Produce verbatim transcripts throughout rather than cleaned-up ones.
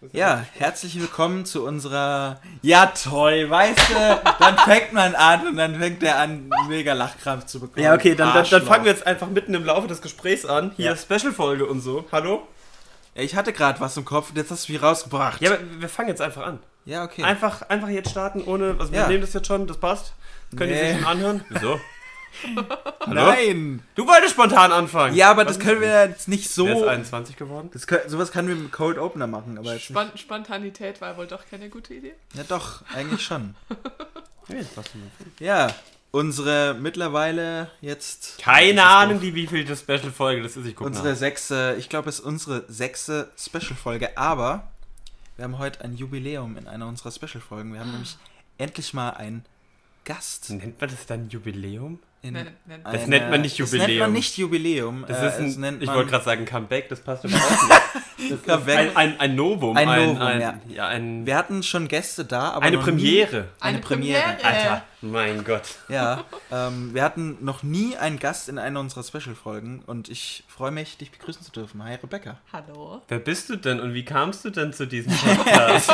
Ja, herzlich willkommen zu unserer... Ja, toll, weißt du, dann fängt man an und dann fängt er an, mega Lachkrampf zu bekommen. Ja, okay, dann, dann, dann fangen wir jetzt einfach mitten im Laufe des Gesprächs an. Hier, ja. Special-Folge und so. Hallo? Ja, ich hatte gerade was im Kopf und jetzt hast du mich rausgebracht. Ja, aber wir fangen jetzt einfach an. Ja, okay. Einfach, einfach jetzt starten, ohne... Also wir ja. nehmen das jetzt schon, das passt. Können nee. die sich schon anhören? Wieso? Hallo? Nein! Du wolltest spontan anfangen! Ja, aber Was das können wir jetzt nicht so... Wer ist einundzwanzig geworden? Das können, sowas können wir mit Cold Opener machen, aber jetzt Spon- Spontanität war wohl doch keine gute Idee? Ja doch, eigentlich schon. Nee, passt nicht. Ja, unsere mittlerweile jetzt... Keine Ahnung, die wievielte Special-Folge das ist, ich guck Unsere nach. sechste, ich glaube es ist unsere sechste Special-Folge, aber wir haben heute ein Jubiläum in einer unserer Special-Folgen. Wir haben nämlich endlich mal einen Gast. Nennt man das dann Jubiläum? In Nennt- nennt- eine, Das nennt man nicht Jubiläum. Das nennt man nicht Jubiläum. Das äh, ist ein, es nennt ich man wollte gerade sagen Comeback, das passt überhaupt nicht. Das Comeback. Ein, ein, ein Novum. Ein ein, Novum, ein, ja. ja ein, Wir hatten schon Gäste da, aber eine noch Premiere. Nie, eine, Eine Premiere. Premiere. Alter, mein Gott. Ja, ähm, wir hatten noch nie einen Gast in einer unserer Special-Folgen und ich freue mich, dich begrüßen zu dürfen. Hi, Rebecca. Hallo. Wer bist du denn und wie kamst du denn zu diesem Podcast?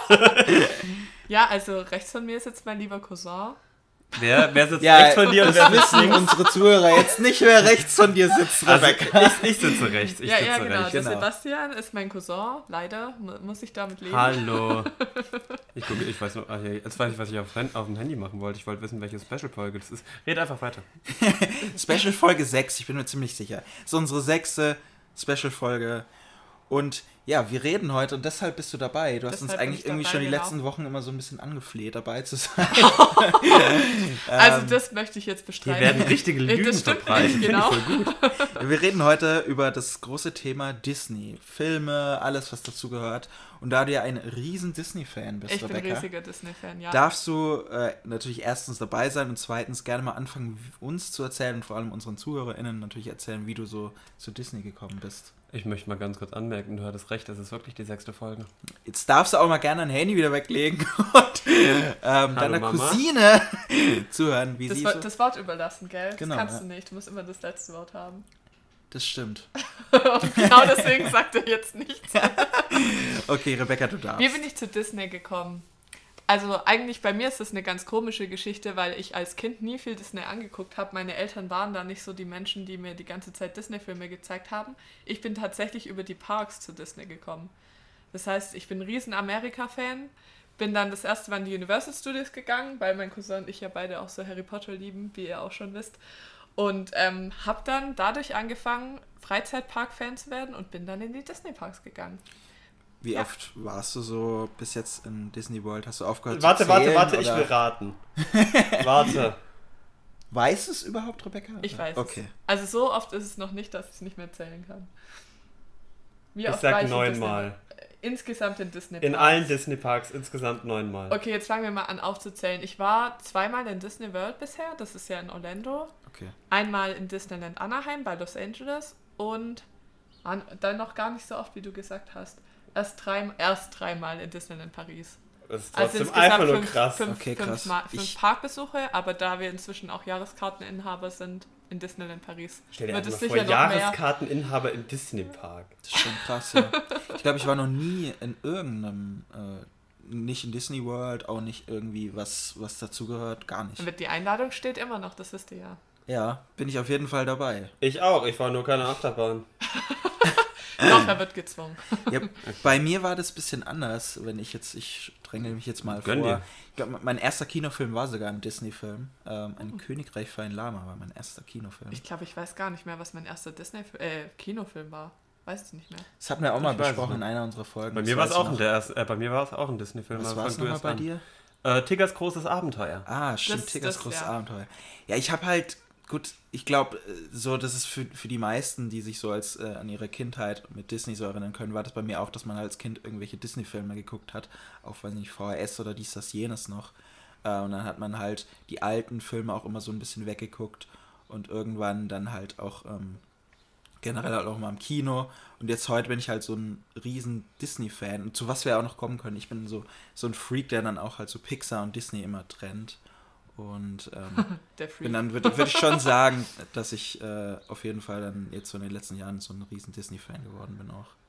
Ja, also rechts von mir ist jetzt mein lieber Cousin. wer, wer sitzt Ja, rechts von dir und das wer sitzt wissen links? unsere Zuhörer jetzt nicht, wer rechts von dir sitzt, Also, Rebecca. ich, ich sitze rechts, ich ja, sitze ja, genau. rechts. Der Genau. Sebastian ist mein Cousin. Leider mu- muss ich damit leben. Hallo. Ich gucke, ich weiß noch, ah, ja, jetzt weiß ich, was ich auf, auf dem Handy machen wollte. Ich wollte wissen, welche Special-Folge das ist. Red einfach weiter. Special-Folge sechs, ich bin mir ziemlich sicher. Das ist unsere sechste Special-Folge. Und ja, wir reden heute und deshalb bist du dabei. Du hast Deshalb uns bin eigentlich ich irgendwie dabei, schon die genau. letzten Wochen immer so ein bisschen angefleht, dabei zu sein. Also Ähm, das möchte ich jetzt Hier bestreiten. werden richtige Das Lügen stimmt verbreitet. nicht, Finde ich genau. voll gut. Wir reden heute über das große Thema Disney. Filme, alles, was dazu gehört. Und da du ja ein riesen Disney-Fan bist, Ich bin Rebecca, riesiger Disney-Fan, ja. darfst du äh, natürlich erstens dabei sein und zweitens gerne mal anfangen, uns zu erzählen und vor allem unseren ZuhörerInnen natürlich erzählen, wie du so zu Disney gekommen bist. Ich möchte mal ganz kurz anmerken, du hattest recht, das ist wirklich die sechste Folge. Jetzt darfst du auch mal gerne dein Handy wieder weglegen und ähm, deiner Mama. Cousine zuhören, wie das, sie Wo- so... das Wort überlassen, gell? Das Genau, kannst ja. du nicht. Du musst immer das letzte Wort haben. Das stimmt. Und genau deswegen sagt er jetzt nichts. Okay, Rebecca, du darfst. Wie bin ich zu Disney gekommen? Also eigentlich bei mir ist das eine ganz komische Geschichte, weil ich als Kind nie viel Disney angeguckt habe. Meine Eltern waren da nicht so die Menschen, die mir die ganze Zeit Disney-Filme gezeigt haben. Ich bin tatsächlich über die Parks zu Disney gekommen. Das heißt, ich bin ein riesen Amerika-Fan. Bin dann das erste Mal in die Universal Studios gegangen, weil mein Cousin und ich ja beide auch so Harry Potter lieben, wie ihr auch schon wisst. Und ähm, habe dann dadurch angefangen, Freizeitpark-Fan zu werden und bin dann in die Disney-Parks gegangen. Wie Ja. oft warst du so bis jetzt in Disney World? Hast du aufgehört Warte, zu warte, zählen, warte, ich oder? will raten. Warte. Weiß es überhaupt, Rebecca? Ich weiß Okay. es. Also so oft ist es noch nicht, dass ich es nicht mehr zählen kann. Wie Ich oft war sag in neunmal. Disney- Insgesamt in Disney In Parks. allen Disney-Parks insgesamt neunmal. Okay, jetzt fangen wir mal an aufzuzählen. Ich war zweimal in Disney World bisher, das ist ja in Orlando. Okay. Einmal in Disneyland Anaheim bei Los Angeles und an, dann noch gar nicht so oft, wie du gesagt hast. Erst, drei, erst dreimal in Disneyland Paris. Das ist Also trotzdem insgesamt einfach nur fünf, krass. fünf, Okay, fünf, krass. Mal, fünf Ich- Parkbesuche, aber da wir inzwischen auch Jahreskarteninhaber sind in Disneyland Paris, Stell dir wird einfach es mal sicher vor, noch mehr. Jahreskarteninhaber im Disney-Park. Das ist schon krass, ja. Ich glaube, ich war noch nie in irgendeinem, äh, nicht in Disney World, auch nicht irgendwie was, was dazugehört, gar nicht. Und die Einladung steht immer noch, das wisst ihr ja. Ja, bin ich auf jeden Fall dabei. Ich auch, ich war nur keine Achterbahn. Doch, er wird gezwungen. Ja, bei mir war das ein bisschen anders, wenn ich jetzt, ich dränge mich jetzt mal Gönn vor. dir. Ich glaube, mein erster Kinofilm war sogar ein Disney-Film. Ähm, ein Königreich für ein Lama war mein erster Kinofilm. Ich glaube, ich weiß gar nicht mehr, was mein erster Disney-Kinofilm war. Weiß es nicht mehr. Das hatten wir auch mal Ich weiß besprochen es in einer unserer Folgen. Bei Das mir war es weiß ich auch, ein noch. der erste- äh, bei mir war es auch ein Disney-Film. Was aber war es fang du nochmal erst bei an. dir? Äh, Tiggers großes Abenteuer. Ah, stimmt, Das- Tiggers das, großes ja. Abenteuer. Ja, ich habe halt, gut, ich glaube, so, das ist für, für die meisten, die sich so als äh, an ihre Kindheit mit Disney so erinnern können, war das bei mir auch, dass man als Kind irgendwelche Disney-Filme geguckt hat, auch, weiß nicht, V H S oder dies, das, jenes noch. Äh, und dann hat man halt die alten Filme auch immer so ein bisschen weggeguckt und irgendwann dann halt auch ähm, generell halt auch mal im Kino. Und jetzt heute bin ich halt so ein riesen Disney-Fan. Und zu was wir auch noch kommen können. Ich bin so, so ein Freak, der dann auch halt so Pixar und Disney immer trennt. Und ähm, Der Freak. bin dann würde würd ich schon sagen, dass ich äh, auf jeden Fall dann jetzt so in den letzten Jahren so ein riesen Disney-Fan geworden bin auch.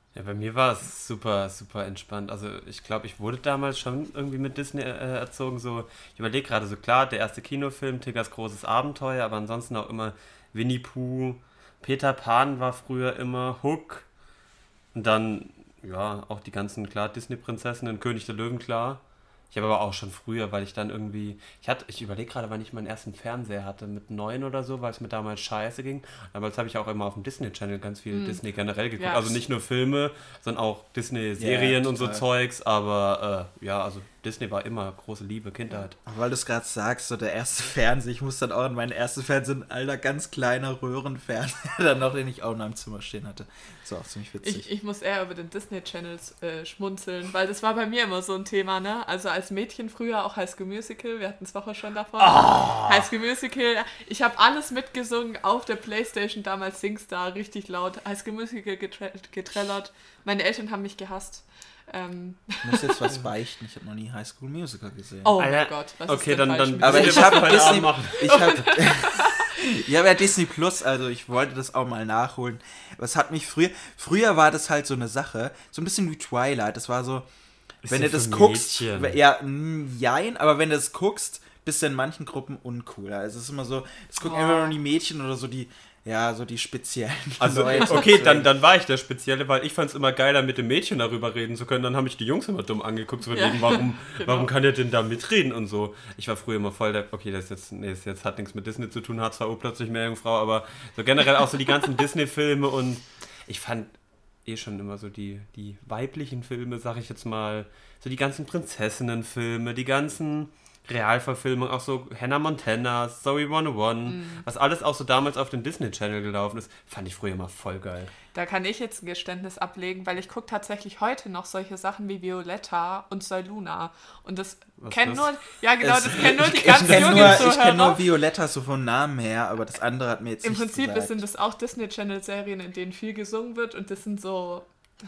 Ja, bei mir war es super, super entspannt. Also ich glaube, ich wurde damals schon irgendwie mit Disney äh, erzogen. So, ich überlege gerade so, klar, der erste Kinofilm, Tiggers großes Abenteuer, aber ansonsten auch immer Winnie Pooh, Peter Pan war früher immer, Hook und dann, ja, auch die ganzen, klar, Disney-Prinzessinnen, König der Löwen, klar. Ich habe aber auch schon früher, weil ich dann irgendwie, ich hatte, ich überlege gerade, wann ich meinen ersten Fernseher hatte, mit neun oder so, weil es mir damals scheiße ging. Damals habe ich auch immer auf dem Disney Channel ganz viel mm. Disney generell geguckt. Ja. Also nicht nur Filme, sondern auch Disney-Serien ja, und so Zeugs, aber äh, ja, also Disney war immer große Liebe, Kindheit. Weil du es gerade sagst, so der erste Fernseher, ich muss dann auch in meinen ersten Fernseher, ein alter, ganz kleiner Röhrenfernseher, dann noch, den ich auch in meinem Zimmer stehen hatte. Das war auch ziemlich witzig. Ich, ich muss eher über den Disney Channel äh, schmunzeln, weil das war bei mir immer so ein Thema, ne? Also als Mädchen früher auch High School Musical, wir hatten es vorher schon davon. Oh. High School Musical, ich habe alles mitgesungen auf der Playstation, damals SingStar, richtig laut, High School Musical getre- getrellert. Meine Eltern haben mich gehasst. Ähm. Ich muss jetzt was beichten, ich habe noch nie High School Musical gesehen. Oh mein Gott, was okay, ist denn dann, dann aber ich habe Disney, ich habe ich habe ja Disney Plus, also ich wollte das auch mal nachholen. Was hat mich früher, früher war das halt so eine Sache, so ein bisschen wie Twilight, das war so, ist wenn du das guckst, Mädchen. ja, jein, aber wenn du das guckst, bist du in manchen Gruppen uncool. Also es ist immer so, das gucken oh. immer nur die Mädchen oder so die, ja, so die speziellen also, Leute. Okay, dann, dann war ich der Spezielle, weil ich fand es immer geiler, mit dem Mädchen darüber reden zu können. Dann haben mich die Jungs immer dumm angeguckt, so ja. wegen, warum, genau. warum kann der denn da mitreden und so. Ich war früher immer voll der, okay, das, ist jetzt, nee, das jetzt hat nichts mit Disney zu tun, H zwei O plötzlich Meerjungfrau, aber so generell auch so die ganzen Disney-Filme und ich fand eh schon immer so die, die weiblichen Filme, sag ich jetzt mal, so die ganzen Prinzessinnen-Filme, die ganzen Realverfilmung, auch so Hannah Montana, Zoe hundertundeins, mm. was alles auch so damals auf dem Disney Channel gelaufen ist, fand ich früher immer voll geil. Da kann ich jetzt ein Geständnis ablegen, weil ich gucke tatsächlich heute noch solche Sachen wie Violetta und Soy Luna. Und das kennen nur, ja genau, es, das kennen nur die ich, ganz ich jungen nur, Zuhörer. Ich kenne nur Violetta so vom Namen her, aber das andere hat mir jetzt Im nicht Prinzip gesagt. sind das auch Disney Channel Serien, in denen viel gesungen wird und das sind so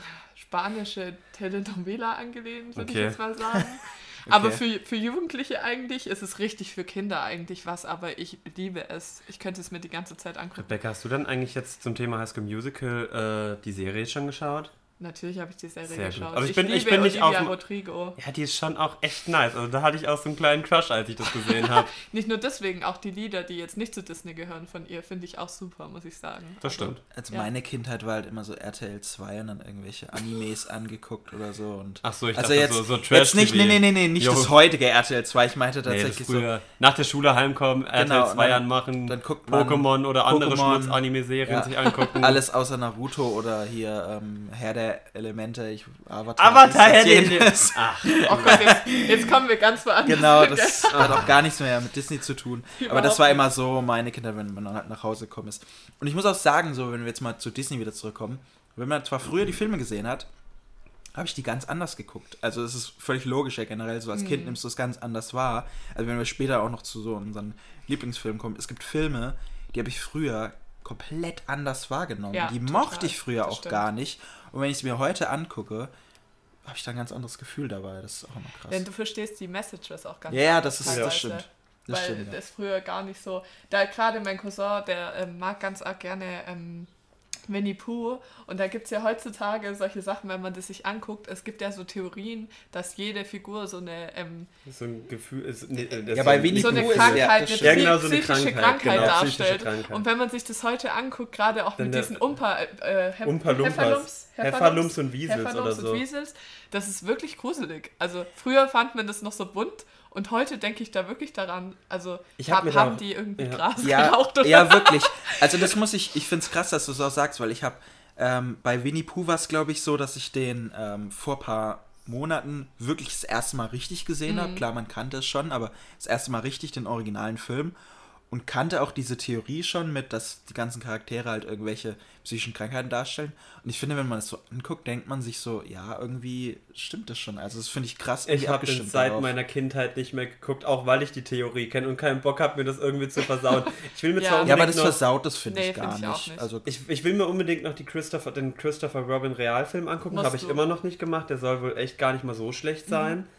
spanische Telenovela angelehnt, würde okay. ich jetzt mal sagen. Okay. Aber für, für Jugendliche eigentlich ist es richtig für Kinder eigentlich was, aber ich liebe es. Ich könnte es mir die ganze Zeit angucken. Rebecca, hast du dann eigentlich jetzt zum Thema High School Musical äh, die Serie schon geschaut? Natürlich habe ich die Serie Sehr geschaut. Gut. Also ich, ich bin, liebe ich bin nicht Olivia auf Rodrigo. Ja, die ist schon auch echt nice. Also da hatte ich auch so einen kleinen Crush, als ich das gesehen habe. Nicht nur deswegen, auch die Lieder, die jetzt nicht zu Disney gehören von ihr, finde ich auch super, muss ich sagen. Das stimmt. Also ja. Meine Kindheit war halt immer so R T L zwei und dann irgendwelche Animes angeguckt oder so. Und ach so, ich also dachte jetzt, so, so Trash jetzt nicht, nee, nee, nee, nee, nicht jo. das heutige R T L zwei. Ich meinte tatsächlich nee, früher, so. Nach der Schule heimkommen, R T L zwei genau, anmachen, dann Pokémon oder andere Schmutz-Anime-Serien ja. sich angucken. Alles außer Naruto oder hier ähm, Herr der Elemente, ich Avatar. Avatar Herr Ach. Oh Gott, jetzt, jetzt kommen wir ganz woanders. Genau, das hat auch gar nichts mehr mit Disney zu tun. Überhaupt aber das war immer so meine Kinder, wenn man halt nach Hause gekommen ist. Und ich muss auch sagen, so wenn wir jetzt mal zu Disney wieder zurückkommen, wenn man zwar früher die Filme gesehen hat, habe ich die ganz anders geguckt. Also es ist völlig logisch ja generell, so als mhm. Kind nimmst du es ganz anders wahr. Also wenn wir später auch noch zu so unseren Lieblingsfilmen kommen, es gibt Filme, die habe ich früher komplett anders wahrgenommen. Ja, die total. mochte ich früher das auch stimmt. gar nicht. Und wenn ich es mir heute angucke, habe ich da ein ganz anderes Gefühl dabei. Das ist auch immer krass. Denn du verstehst die Messages auch ganz ja, ja, das ist das stimmt. Das weil stimmt, ja. das früher gar nicht so. Da gerade mein Cousin, der ähm, mag ganz arg gerne ähm, Winnie Pooh. Und da gibt es ja heutzutage solche Sachen, wenn man das sich anguckt. Es gibt ja so Theorien, dass jede Figur so eine ähm, so ein Gefühl ist. Nee, das ja, bei Winnie so eine Pooh Krankheit, ist, ja, eine ja, genau, so eine psychische Krankheit, Krankheit genau, darstellt. Psychische Krankheit. Und wenn man sich das heute anguckt, gerade auch mit diesen Umpa, äh, Hef- Umpa-Lumpas. Hefferlumps und Wiesels oder so. Und Wiesels, das ist wirklich gruselig. Also früher fand man das noch so bunt. Und heute denke ich da wirklich daran, also ich hab hab, haben da, die irgendwie ja. Gras ja, geraucht oder? Ja, wirklich. Also das muss ich, ich finde es krass, dass du es auch sagst, weil ich habe, ähm, bei Winnie Pooh war es, glaube ich, so, dass ich den ähm, vor ein paar Monaten wirklich das erste Mal richtig gesehen mhm. habe. Klar, man kannte es schon, aber das erste Mal richtig den originalen Film. Und kannte auch diese Theorie schon mit, dass die ganzen Charaktere halt irgendwelche psychischen Krankheiten darstellen. Und ich finde, wenn man das so anguckt, denkt man sich so, ja, irgendwie stimmt das schon. Also das finde ich krass. Ich habe den seit darauf. meiner Kindheit nicht mehr geguckt, auch weil ich die Theorie kenne und keinen Bock habe, mir das irgendwie zu versauen. Ich will mir ja. zwar ja, aber das noch, versaut das finde nee, ich gar find ich nicht. nicht. Also ich, ich will mir unbedingt noch die Christopher, den Christopher Robin Realfilm angucken. Habe ich immer noch nicht gemacht. Der soll wohl echt gar nicht mal so schlecht sein. Mhm.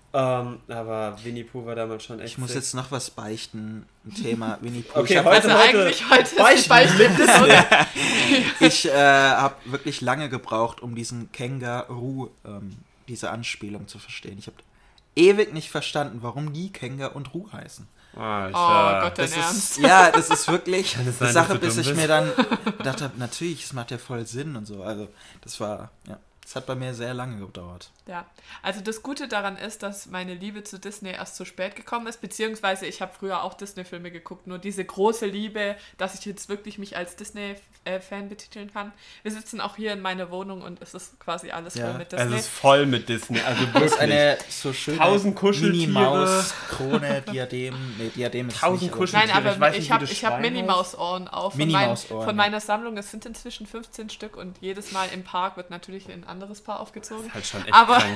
Ähm, aber Winnie Pooh war damals schon echt Ich muss sick. jetzt noch was beichten. Ein Thema Winnie Pooh. Okay, ich hab, heute, Also heute. eigentlich heute ist die Beichten. Beichtliste, oder? ich äh, habe wirklich lange gebraucht, um diesen Känguru, ähm, diese Anspielung zu verstehen. Ich habe ewig nicht verstanden, warum die Känger und Ruh heißen. Alter. Oh Gott, dein Das Ernst. ist, ja, das ist wirklich Kann es eine sein, Sache, dass du bis dumm ich bist? mir dann gedacht habe, natürlich, es macht ja voll Sinn und so. Also das war, ja, das hat bei mir sehr lange gedauert. Ja, also das Gute daran ist, dass meine Liebe zu Disney erst so spät gekommen ist, beziehungsweise ich habe früher auch Disney-Filme geguckt, nur diese große Liebe, dass ich jetzt wirklich mich als Disney-Fan betiteln kann. Wir sitzen auch hier in meiner Wohnung und es ist quasi alles Ja. voll mit Es Disney. ist voll mit Disney. Also Das ist wirklich. eine so schöne Tausend Kuscheltiere. Mini-Maus, Krone, Diadem, nee, Diadem ist Tausend nicht, aber- Kuscheltiere. Nein, aber Ich weiß ich, nicht, wie habe das ich hab Schwein Minnie-Maus-Ohren auf. Von, Minnie-Maus-Ohren, mein, von ja. meiner Sammlung, es sind inzwischen fünfzehn Stück und jedes Mal im Park wird natürlich ein anderes Paar aufgezogen. Halt schon echt Aber krank.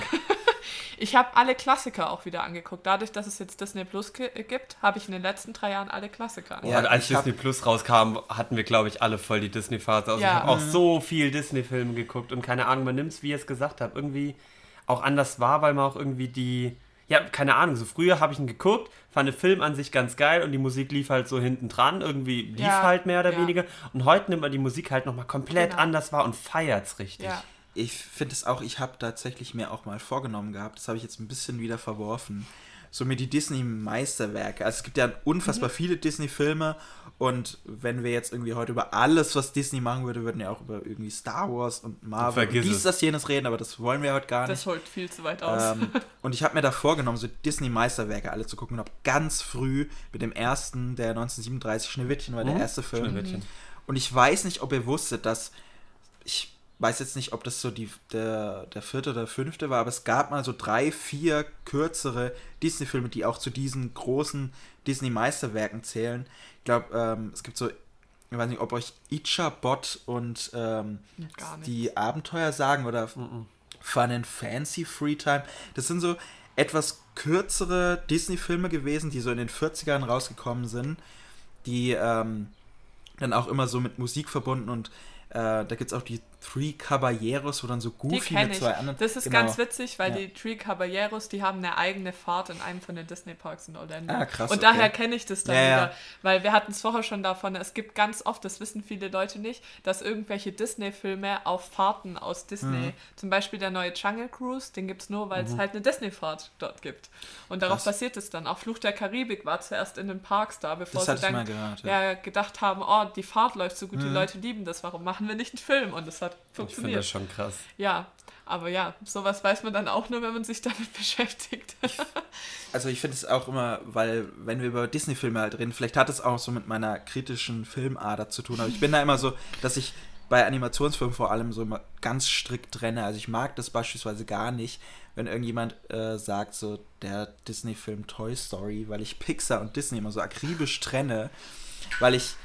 ich habe alle Klassiker auch wieder angeguckt. Dadurch, dass es jetzt Disney Plus ki- gibt, habe ich in den letzten drei Jahren alle Klassiker angeguckt. Ja, Und als ich hab- Disney Plus rauskam, hatten wir, glaube ich, alle voll die Disney-Phase. Also Ja. ich habe auch so viel Disney-Filme geguckt und keine Ahnung, man nimmt es, wie ihr es gesagt habt, irgendwie auch anders wahr, weil man auch irgendwie die, ja, keine Ahnung, so früher habe ich ihn geguckt, fand den Film an sich ganz geil und die Musik lief halt so hinten dran, irgendwie lief Ja, halt mehr oder ja. weniger und heute nimmt man die Musik halt nochmal komplett Genau. anders wahr und feiert es richtig. Ja. Ich finde es auch, ich habe tatsächlich mir auch mal vorgenommen gehabt, das habe ich jetzt ein bisschen wieder verworfen, so mir die Disney-Meisterwerke. Also es gibt ja unfassbar viele Disney-Filme und wenn wir jetzt irgendwie heute über alles, was Disney machen würde, würden wir auch über irgendwie Star Wars und Marvel und Vergiss dies, es. das, jenes reden, aber das wollen wir heute gar Das nicht. holt viel zu weit aus. Ähm, und ich habe mir da vorgenommen, so Disney-Meisterwerke alle zu gucken und habe ganz früh mit dem ersten, der neunzehnhundertsiebenunddreißig, Schneewittchen war der Mhm. erste Film. Schneewittchen. Und ich weiß nicht, ob ihr wusstet, dass, ich weiß jetzt nicht, ob das so die, der, der vierte oder fünfte war, aber es gab mal so drei, vier kürzere Disney-Filme, die auch zu diesen großen Disney-Meisterwerken zählen. Ich glaube, ähm, es gibt so, ich weiß nicht, ob euch Ichabod und ähm, Gar nicht. die Abenteuer sagen oder Mhm. Fun and Fancy Free Time. Das sind so etwas kürzere Disney-Filme gewesen, die so in den vierzigern rausgekommen sind, die ähm, dann auch immer so mit Musik verbunden und äh, da gibt es auch die Three Caballeros, wo dann so Die Goofy kenne mit ich. zwei anderen... Das ist Genau. ganz witzig, weil Ja. die Three Caballeros, die haben eine eigene Fahrt in einem von den Disney-Parks in Orlando. Ah, krass, Und okay. daher kenne ich das dann Ja, ja. wieder. Weil wir hatten es vorher schon davon, es gibt ganz oft, das wissen viele Leute nicht, dass irgendwelche Disney-Filme auf Fahrten aus Disney, Mhm. zum Beispiel der neue Jungle Cruise, den gibt es nur, weil es halt eine Disney-Fahrt dort gibt. Und darauf Krass. basiert es dann. Auch Fluch der Karibik war zuerst in den Parks da, bevor Das sie hatte ich dann mal gehört, ja. ja, gedacht haben, oh, die Fahrt läuft so gut, Mhm. die Leute lieben das, warum machen wir nicht einen Film? Und es hat Ich finde funktioniert. das schon krass. Ja, aber ja, sowas weiß man dann auch nur, wenn man sich damit beschäftigt. Also ich finde es auch immer, weil wenn wir über Disney-Filme halt reden, vielleicht hat es auch so mit meiner kritischen Filmader zu tun, aber ich bin da immer so, dass ich bei Animationsfilmen vor allem so immer ganz strikt trenne. Also ich mag das beispielsweise gar nicht, wenn irgendjemand äh, sagt, so der Disney-Film Toy Story, weil ich Pixar und Disney immer so akribisch trenne, weil ich...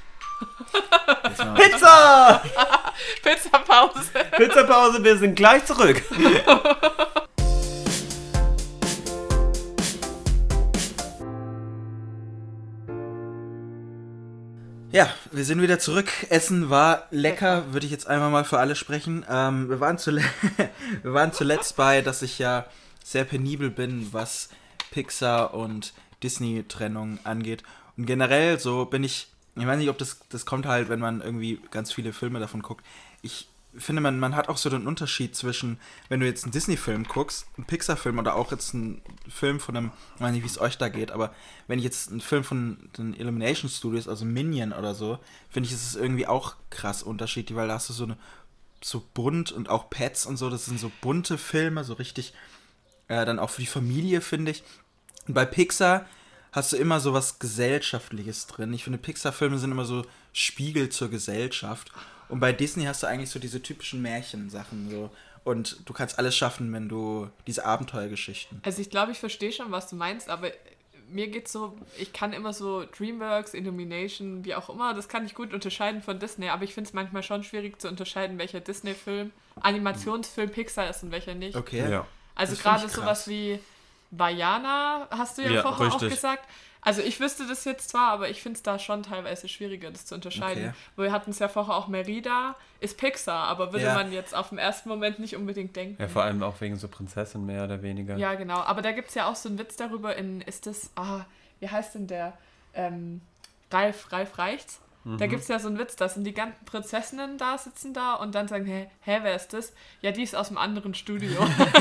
Jetzt mal- Pizza! Pizzapause. Pizzapause, wir sind gleich zurück. Ja, wir sind wieder zurück. Essen war lecker, würde ich jetzt einmal mal für alle sprechen. Ähm, wir, waren zule- wir waren zuletzt bei, dass ich ja sehr penibel bin, was Pixar und Disney-Trennung angeht. Und generell so bin ich, ich weiß nicht, ob das, das kommt halt, wenn man irgendwie ganz viele Filme davon guckt. Ich finde, man, man hat auch so den Unterschied zwischen, wenn du jetzt einen Disney-Film guckst, einen Pixar-Film oder auch jetzt einen Film von einem, ich weiß nicht, wie es euch da geht, aber wenn ich jetzt einen Film von den Illumination Studios, also Minion oder so, finde ich, ist es irgendwie auch krass unterschiedlich, weil da hast du so eine, so bunt und auch Pets und so, das sind so bunte Filme, so richtig, äh, dann auch für die Familie, finde ich. Und bei Pixar hast du immer so was Gesellschaftliches drin. Ich finde, Pixar-Filme sind immer so Spiegel zur Gesellschaft. Und bei Disney hast du eigentlich so diese typischen Märchensachen so. Und du kannst alles schaffen, wenn du diese Abenteuergeschichten. Also ich glaube, ich verstehe schon, was du meinst, aber mir geht's so, ich kann immer so DreamWorks, Illumination, wie auch immer, das kann ich gut unterscheiden von Disney, aber ich finde es manchmal schon schwierig zu unterscheiden, welcher Disney-Film, Animationsfilm Pixar ist und welcher nicht. Okay. Ja. Also Das find gerade ich sowas krass. wie Vaiana, hast du ja, Ja, vorher richtig. auch gesagt. Also ich wüsste das jetzt zwar, aber ich finde es da schon teilweise schwieriger, das zu unterscheiden. Okay. Wir hatten es ja vorher auch, Merida ist Pixar, aber würde Ja. man jetzt auf den ersten Moment nicht unbedingt denken. Ja, vor allem auch wegen so Prinzessin mehr oder weniger. Ja, genau. Aber da gibt es ja auch so einen Witz darüber in, ist das, ah, wie heißt denn der? Ähm, Ralf, Ralf Reichts? Da gibt es ja so einen Witz, da sind die ganzen Prinzessinnen da, sitzen da und dann sagen, hä, hä, wer ist das? Ja, die ist aus einem anderen Studio.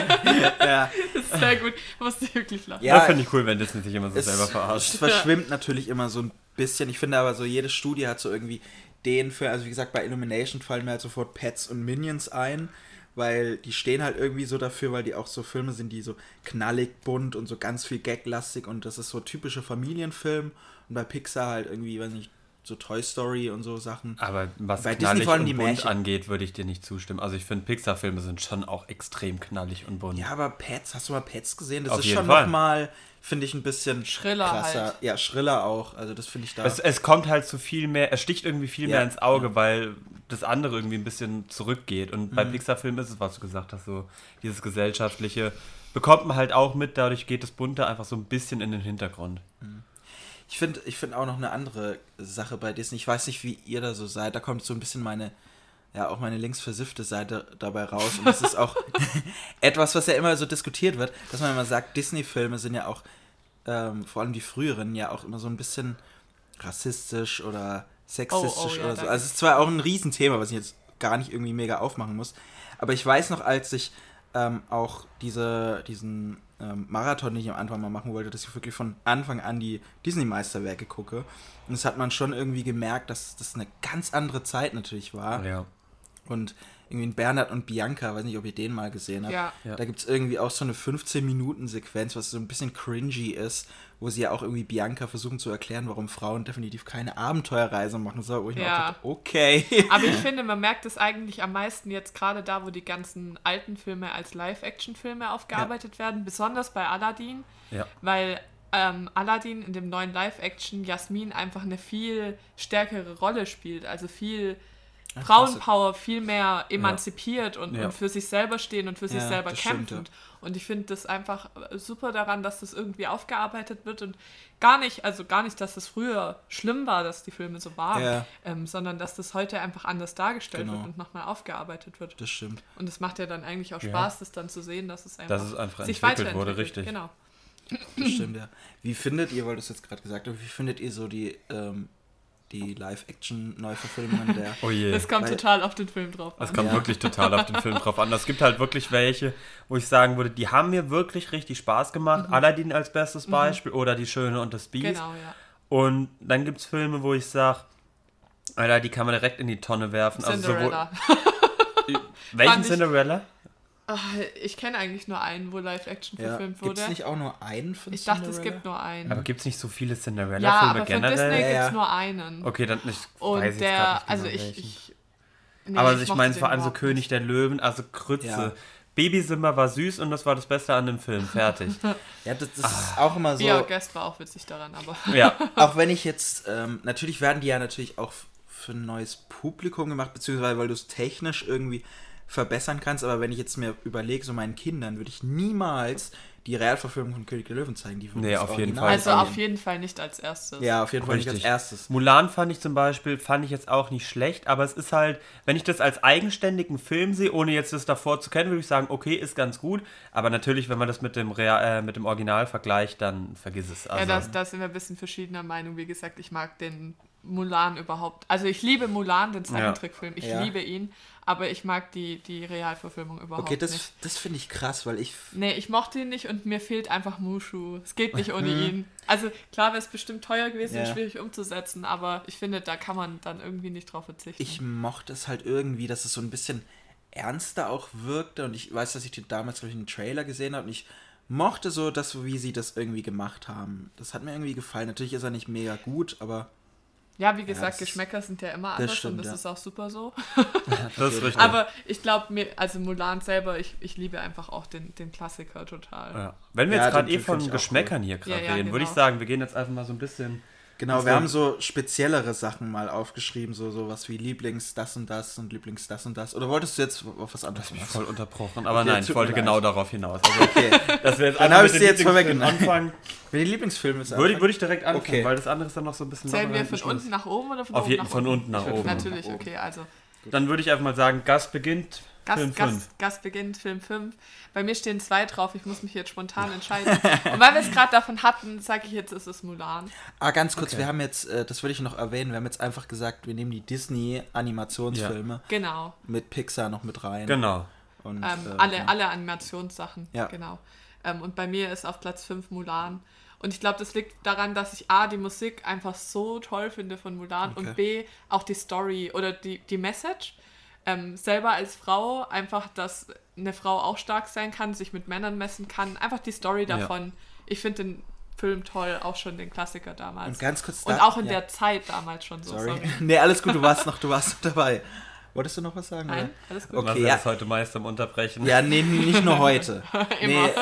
Ja. Das ist sehr gut, musste ich wirklich lachen. Ja, das finde ich cool, wenn Disney sich immer so es, selber verarscht. Es verschwimmt natürlich immer so ein bisschen. Ich finde aber so, jede Studie hat so irgendwie den für, also wie gesagt, bei Illumination fallen mir halt sofort Pets und Minions ein, weil die stehen halt irgendwie so dafür, weil die auch so Filme sind, die so knallig, bunt und so ganz viel gaglastig und das ist so typische Familienfilm und bei Pixar halt irgendwie, weiß nicht, so Toy Story und so Sachen. Aber was Bei knallig Disney vor allem und die bunt Märchen. angeht, würde ich dir nicht zustimmen. Also ich finde, Pixar-Filme sind schon auch extrem knallig und bunt. Ja, aber Pets, hast du mal Pets gesehen? Das Auf ist jeden schon Fall. nochmal, finde ich, ein bisschen Schriller krasser. halt. Ja, schriller auch. Also das finde ich da. Es, es kommt halt zu viel mehr, es sticht irgendwie viel Ja, mehr ins Auge, ja. weil das andere irgendwie ein bisschen zurückgeht. Und bei Mhm. Pixar-Filmen ist es, was du gesagt hast, so dieses gesellschaftliche bekommt man halt auch mit, dadurch geht das Bunte einfach so ein bisschen in den Hintergrund. Ich finde ich find auch noch eine andere Sache bei Disney. Ich weiß nicht, wie ihr da so seid. Da kommt so ein bisschen meine, ja, auch meine linksversiffte Seite dabei raus. Und das ist auch etwas, was ja immer so diskutiert wird, dass man immer sagt, Disney-Filme sind ja auch, ähm, vor allem die früheren, ja auch immer so ein bisschen rassistisch oder sexistisch Oh, oh, ja, oder so. danke. Also es ist zwar auch ein Riesenthema, was ich jetzt gar nicht irgendwie mega aufmachen muss, aber ich weiß noch, als ich ähm, auch diese, diesen ähm, Marathon, den ich am Anfang mal machen wollte, dass ich wirklich von Anfang an die Disney-Meisterwerke gucke. Und das hat man schon irgendwie gemerkt, dass das eine ganz andere Zeit natürlich war. Ja. Und irgendwie in Bernhard und Bianca, weiß nicht, ob ihr den mal gesehen habt. Ja. Ja. Da gibt es irgendwie auch so eine fünfzehn-Minuten-Sequenz, was so ein bisschen cringy ist, wo sie ja auch irgendwie Bianca versuchen zu erklären, warum Frauen definitiv keine Abenteuerreise machen sollen. Wo ich mir Ja. auch dachte, okay. Aber ich finde, man merkt es eigentlich am meisten jetzt gerade da, wo die ganzen alten Filme als Live-Action-Filme aufgearbeitet werden, besonders bei Aladdin, Ja. weil ähm, Aladdin in dem neuen Live-Action Jasmin einfach eine viel stärkere Rolle spielt, also viel Ach, Frauenpower, viel mehr emanzipiert und, Ja. und für sich selber stehen und für sich Ja, selber das stimmt, kämpfen. Und ich finde das einfach super daran, dass das irgendwie aufgearbeitet wird und gar nicht, also gar nicht, dass das früher schlimm war, dass die Filme so waren, Ja. ähm, sondern dass das heute einfach anders dargestellt Genau. wird und nochmal aufgearbeitet wird. Das stimmt. Und es macht ja dann eigentlich auch Ja. Spaß, das dann zu sehen, dass es einfach, Dass es einfach sich entwickelt wurde, weiterentwickelt. richtig. Genau. Das stimmt, ja. Wie findet ihr, weil du es jetzt gerade gesagt hast, wie findet ihr so die, ähm, die Live-Action-Neuverfilmungen der... Oh je. Das kommt Weil- total auf den Film drauf Es an. kommt Ja. wirklich total auf den Film drauf an. Es gibt halt wirklich welche, wo ich sagen würde, die haben mir wirklich richtig Spaß gemacht. Aladdin als bestes Beispiel oder Die Schöne und das Biest. Genau, ja. Und dann gibt es Filme, wo ich sage, Alter, die kann man direkt in die Tonne werfen. Cinderella. Also sowohl, welchen Fand ich- Cinderella? Ach, ich kenne eigentlich nur einen, wo Live-Action Ja. verfilmt Gibt es wurde. nicht auch nur einen von Ich dachte, es Cinderella? gibt nur einen. Aber gibt es nicht so viele ja, Cinderella-Filme aber von generell? Disney Ja, gibt es ja. nur einen. Okay, dann ich Und weiß jetzt der, grad nicht also genau ich, welchen. ich nee, Aber ich mochte meine den vor allem so überhaupt König nicht. der Löwen, also Krütze. Ja. Baby Simba war süß und das war das Beste an dem Film. Fertig. Ja, das, das ist auch immer so... Ja, Guest war auch witzig daran, aber Ja. Auch wenn ich jetzt, ähm, natürlich werden die ja natürlich auch f- für ein neues Publikum gemacht, beziehungsweise weil du es technisch irgendwie verbessern kannst, aber wenn ich jetzt mir überlege, so meinen Kindern, würde ich niemals die Realverfilmung von König der Löwen zeigen. Die Nee, das auf jeden Original Fall. also sehen. auf jeden Fall nicht als erstes. Ja, auf jeden Fall nicht als Richtig. erstes. Mulan fand ich zum Beispiel, fand ich jetzt auch nicht schlecht, aber es ist halt, wenn ich das als eigenständigen Film sehe, ohne jetzt das davor zu kennen, würde ich sagen, okay, ist ganz gut, aber natürlich, wenn man das mit dem, Real, äh, mit dem Original vergleicht, dann vergiss es. Also, Ja, da das sind wir ein bisschen verschiedener Meinung. Wie gesagt, ich mag den Mulan überhaupt. Also ich liebe Mulan, den Zeichentrickfilm. Ich Ja. liebe ihn, aber ich mag die, die Realverfilmung überhaupt Okay, das, nicht. das finde ich krass, weil ich... Nee, ich mochte ihn nicht und mir fehlt einfach Mushu. Es geht nicht ohne Mhm. ihn. Also klar wäre es bestimmt teuer gewesen Ja. und schwierig umzusetzen, aber ich finde, da kann man dann irgendwie nicht drauf verzichten. Ich mochte es halt irgendwie, dass es so ein bisschen ernster auch wirkte und ich weiß, dass ich die damals durch einen Trailer gesehen habe und ich mochte so das, wie sie das irgendwie gemacht haben. Das hat mir irgendwie gefallen. Natürlich ist er nicht mega gut, aber... ja, wie gesagt, das ist- Geschmäcker sind ja immer das anders stimmt, und das ja. ist auch super so. das ist richtig. Aber ich glaube, mir, also Mulan selber, ich, ich liebe einfach auch den, den Klassiker total. Ja. Wenn wir Ja, jetzt gerade den eh Film von find ich auch Geschmäckern hier gerade Ja, ja, reden, würde ich genau. sagen, wir gehen jetzt einfach mal so ein bisschen Genau, Und wir so- haben so speziellere Sachen mal aufgeschrieben, so sowas wie Lieblings das und das und Lieblings das und das. Oder wolltest du jetzt auf was anderes mich hinaus? voll unterbrochen, aber Okay, nein, tut ich wollte mir genau leid. darauf hinaus. Also, Okay, dass wir jetzt Dann einfach hab mit ich den sie jetzt Lieblingsfilmen vorweggenommen. anfangen. wenn die Lieblingsfilme ist, Würde, würde ich direkt anfangen, Okay. weil das andere ist dann noch so ein bisschen... Zählen wir locker von hinten. unten nach oben oder von Auf oben jeden nach von unten? unten nach Ich würd oben. Natürlich, nach oben. okay, also Dann würde ich einfach mal sagen, Gast beginnt, Film Gast, fünf. Gast, Gast beginnt, Film fünf. Bei mir stehen zwei drauf, ich muss mich jetzt spontan entscheiden. Und weil wir es gerade davon hatten, sage ich jetzt, ist es Mulan. Ah, ganz kurz, Okay. wir haben jetzt, äh, das würde ich noch erwähnen, wir haben jetzt einfach gesagt, wir nehmen die Disney-Animationsfilme Genau. mit Pixar noch mit rein. Genau. Und, Ähm, äh, alle, ja. alle Animationssachen. Ja. Genau. Ähm, und bei mir ist auf Platz fünf Mulan. Und ich glaube, das liegt daran, dass ich A, die Musik einfach so toll finde von Mulan Okay. und B, auch die Story oder die, die Message. Ähm, selber als Frau, einfach, dass eine Frau auch stark sein kann, sich mit Männern messen kann. Einfach die Story Ja. davon. Ich finde den Film toll, auch schon den Klassiker damals. Und ganz kurz Und da- auch in ja. der Zeit damals schon so. Sorry. Sorry. Nee, alles gut, du warst noch, du warst noch dabei. Wolltest du noch was sagen? Nein, alles gut. Okay, Okay, ja. ist heute meist am Unterbrechen. Oder? Ja, nee, nicht nur heute. Immer. Nee.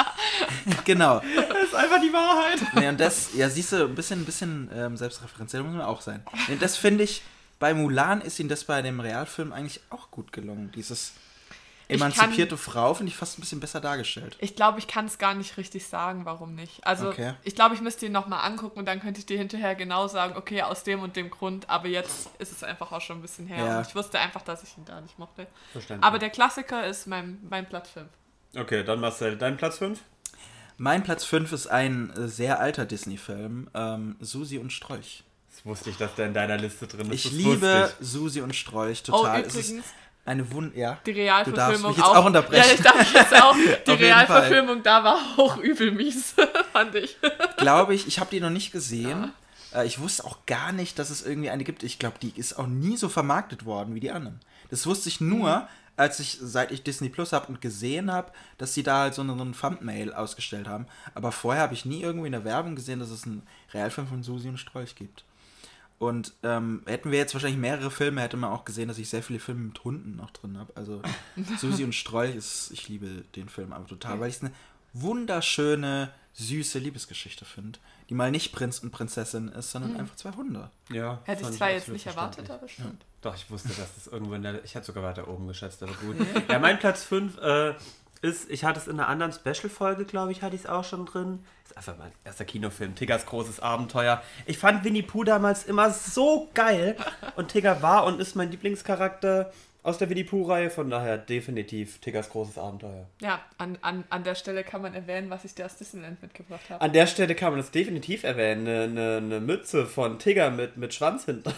Genau. Das ist einfach die Wahrheit. Nee, und das, ja, siehst du, ein bisschen, ein bisschen ähm, selbstreferenziell muss man auch sein. Nee, das finde ich, bei Mulan ist ihnen das bei dem Realfilm eigentlich auch gut gelungen. Dieses Ich emanzipierte Frau finde ich fast ein bisschen besser dargestellt. Ich glaube, ich kann es gar nicht richtig sagen, warum nicht. Also Okay. ich glaube, ich müsste ihn nochmal angucken und dann könnte ich dir hinterher genau sagen, okay, aus dem und dem Grund, aber jetzt ist es einfach auch schon ein bisschen her. Ja. Und ich wusste einfach, dass ich ihn da nicht mochte. Verständlich. Aber der Klassiker ist mein, mein Platz fünf. Okay, dann Marcel, dein Platz fünf? Mein Platz fünf ist ein äh, sehr alter Disney-Film, ähm, Susi und Strolch. Das wusste ich, dass der in deiner Liste drin ist. Ich das liebe wusste Susi und Strolch Oh, total. es übrigens, ist eine Wund... Ja. die Du darfst Realverfilmung mich jetzt auch unterbrechen. Ja, ich darf jetzt auch. Die Auf jeden Realverfilmung da war auch übel mies, fand ich. Glaube ich, ich habe die noch nicht gesehen. Äh, ich wusste auch gar nicht, dass es irgendwie eine gibt. Ich glaube, die ist auch nie so vermarktet worden wie die anderen. Das wusste ich nur, als ich, seit ich Disney Plus habe und gesehen habe, dass sie da halt so, eine, so ein Thumbnail ausgestellt haben. Aber vorher habe ich nie irgendwie in der Werbung gesehen, dass es einen Realfilm von Susi und Strolch gibt. Und ähm, hätten wir jetzt wahrscheinlich mehrere Filme, hätte man auch gesehen, dass ich sehr viele Filme mit Hunden noch drin habe. Also Susi und Strolch ist, ich liebe den Film aber total, weil ich es eine wunderschöne, süße Liebesgeschichte finde, die mal nicht Prinz und Prinzessin ist, sondern einfach zwei Hunde. Ja, Hätte ich fand zwar jetzt absolut nicht erwartet, verständlich. aber stimmt. Doch, ich wusste, dass das irgendwo in der... Ich hatte sogar weiter oben geschätzt, aber gut. Ja, mein Platz fünf äh, ist... Ich hatte es in einer anderen Special-Folge, glaube ich, hatte ich es auch schon drin. Ist einfach mein erster Kinofilm. Tiggers großes Abenteuer. Ich fand Winnie Pooh damals immer so geil. Und Tigger war und ist mein Lieblingscharakter aus der Winnie Pooh-Reihe. Von daher definitiv Tiggers großes Abenteuer. Ja, an, an, an der Stelle kann man erwähnen, was ich dir aus Disneyland mitgebracht habe. An der Stelle kann man das definitiv erwähnen. Eine, eine, eine Mütze von Tigger mit, mit Schwanz hinten.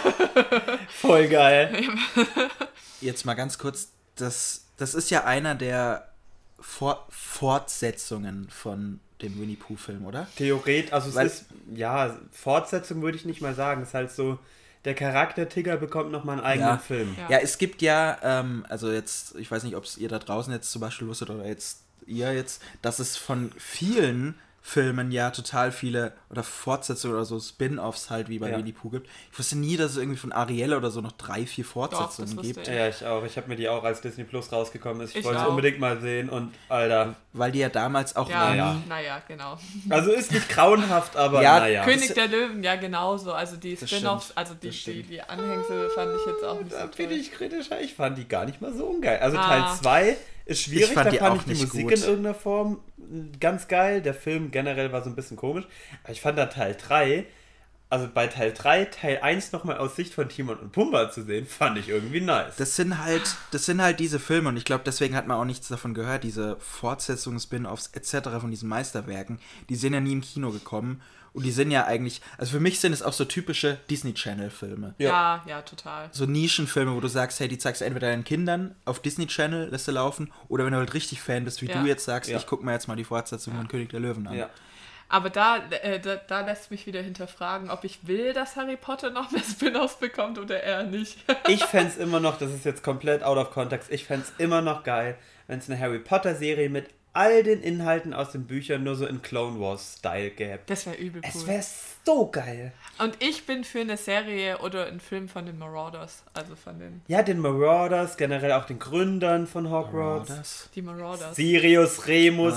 Voll geil. Jetzt mal ganz kurz, das, das ist ja einer der For- Fortsetzungen von dem Winnie Pooh-Film, oder? Theoretisch, also es Weil- ist, ja, Fortsetzung würde ich nicht mal sagen. Es ist halt so, der Charakter Tigger bekommt nochmal einen eigenen Ja. Film. Ja. Ja, es gibt ja, ähm, also jetzt, ich weiß nicht, ob es ihr da draußen jetzt zum Beispiel wusstet oder jetzt ihr jetzt, dass es von vielen Filmen ja total viele oder Fortsetzungen oder so Spin-Offs halt wie bei Ja. Winnie Pooh gibt. Ich wusste nie, dass es irgendwie von Ariel oder so noch drei, vier Fortsetzungen wusste gibt, ich. Ja, ich auch. Ich habe mir die auch, als Disney Plus rausgekommen ist. Ich, Ich wollte es auch. unbedingt mal sehen und, Alter. weil die ja damals auch Ja, nie- ja. naja, genau. Also ist nicht grauenhaft, aber Ja, naja. König der Löwen, ja genauso. Also die Das Spin-offs, stimmt, also die, das die, stimmt. die Anhängsel fand ich jetzt auch nicht so Da bin toll. ich kritischer. Ich fand die gar nicht mal so ungeil. Also Ah. Teil zwei ist schwierig. Ich fand da die fand auch ich die nicht Musik gut. in irgendeiner Form ganz geil. Der Film generell war so ein bisschen komisch. Aber ich fand da Teil drei, also bei Teil drei, Teil eins nochmal aus Sicht von Timon und Pumba zu sehen, fand ich irgendwie nice. Das sind halt, das sind halt diese Filme und ich glaube, deswegen hat man auch nichts davon gehört, diese Fortsetzungen, Spin-offs et cetera von diesen Meisterwerken, die sind ja nie im Kino gekommen und die sind ja eigentlich, also für mich sind es auch so typische Disney-Channel-Filme. Ja, ja, total. So Nischenfilme, wo du sagst, hey, die zeigst du entweder deinen Kindern auf Disney Channel, lässt du laufen, oder wenn du halt richtig Fan bist, wie Ja. du jetzt sagst, Ja. ich guck mir jetzt mal die Fortsetzung von König der Löwen an. Ja. Aber da, äh, da, da lässt mich wieder hinterfragen, ob ich will, dass Harry Potter noch mehr Spin-offs bekommt oder eher nicht. Ich fände es immer noch, das ist jetzt komplett out of context, ich fände es immer noch geil, wenn es eine Harry Potter Serie mit all den Inhalten aus den Büchern nur so in Clone Wars-Style gäbe. Das wäre übel Es cool. wäre so geil. Und ich bin für eine Serie oder einen Film von den Marauders, also von den Ja, den Marauders, generell auch den Gründern von Hogwarts. Oh, das. die Marauders. Sirius, Remus, Ah.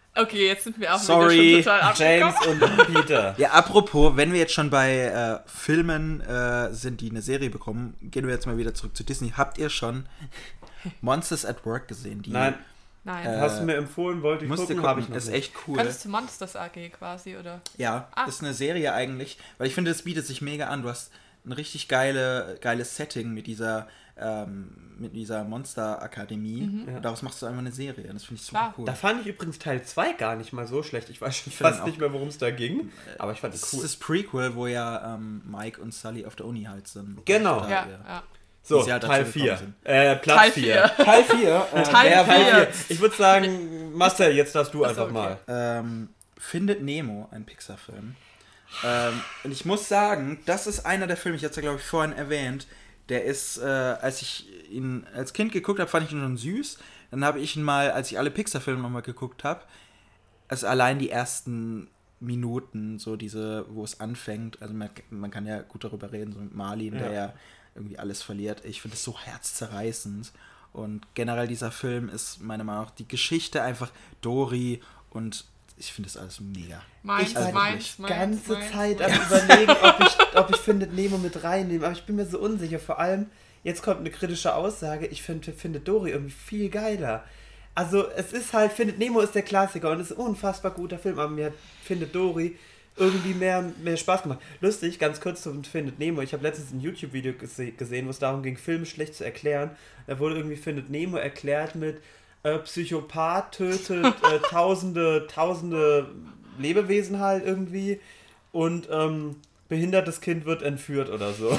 Okay, jetzt sind wir auch Sorry, wieder schon total James abgekommen. und Peter. Ja, apropos, wenn wir jetzt schon bei äh, Filmen äh, sind, die eine Serie bekommen, gehen wir jetzt mal wieder zurück zu Disney. Habt ihr schon Monsters at Work gesehen? Die, Nein, Nein. Äh, hast du mir empfohlen, wollte ich musst gucken, du habe gucken, ich noch ist nicht. echt cool. Gehört es zu Monsters A G quasi, oder? Ja, Ah. ist eine Serie eigentlich, weil ich finde, das bietet sich mega an. Du hast ein richtig geile, geiles Setting mit dieser, ähm, mit dieser Monster-Akademie. Mhm. Und daraus machst du einfach eine Serie. Und das finde ich super Klar. cool. Da fand ich übrigens Teil zwei gar nicht mal so schlecht. Ich weiß schon finde fast auch- nicht mehr, worum es da ging, aber ich fand Das es ist cool. das Prequel, wo ja ähm, Mike und Sully auf der Uni halt sind. Genau. Da, Ja, ja. So, Wie sie halt Teil dazu vier. gekommen Äh, Platz Teil vier. vier. Teil vier. Äh, Teil wer vier. war- Ich würde sagen, Marcel, jetzt darfst du Achso, einfach okay. mal. Ähm, Findet Nemo, ein Pixar-Film. Ähm, und ich muss sagen, das ist einer der Filme, ich hatte es ja glaube ich vorhin erwähnt, der ist, äh, als ich ihn als Kind geguckt habe, fand ich ihn schon süß. Dann habe ich ihn mal, als ich alle Pixar-Filme nochmal geguckt habe, also allein die ersten Minuten, so diese, wo es anfängt, also man, man kann ja gut darüber reden, so mit Marlin, Ja. der ja irgendwie alles verliert. Ich finde es so herzzerreißend. Und generell dieser Film ist meiner Meinung nach die Geschichte einfach Dory und ich finde das alles mega. Meins, Ich war meins, die meins, ganze meins, Zeit meins. am überlegen, ob ich, ob ich Findet Nemo mit reinnehme, aber ich bin mir so unsicher. Vor allem, jetzt kommt eine kritische Aussage, ich finde Findet Dory irgendwie viel geiler. Also es ist halt, Findet Nemo ist der Klassiker und es ist ein unfassbar guter Film, aber mir hat Findet Dory irgendwie mehr, mehr Spaß gemacht. Lustig, ganz kurz zu Findet Nemo, ich habe letztens ein YouTube-Video gese- gesehen, wo es darum ging, Filme schlecht zu erklären. Da wurde irgendwie Findet Nemo erklärt mit äh, Psychopath tötet äh, tausende, tausende Lebewesen halt irgendwie und ähm, behindertes Kind wird entführt oder so.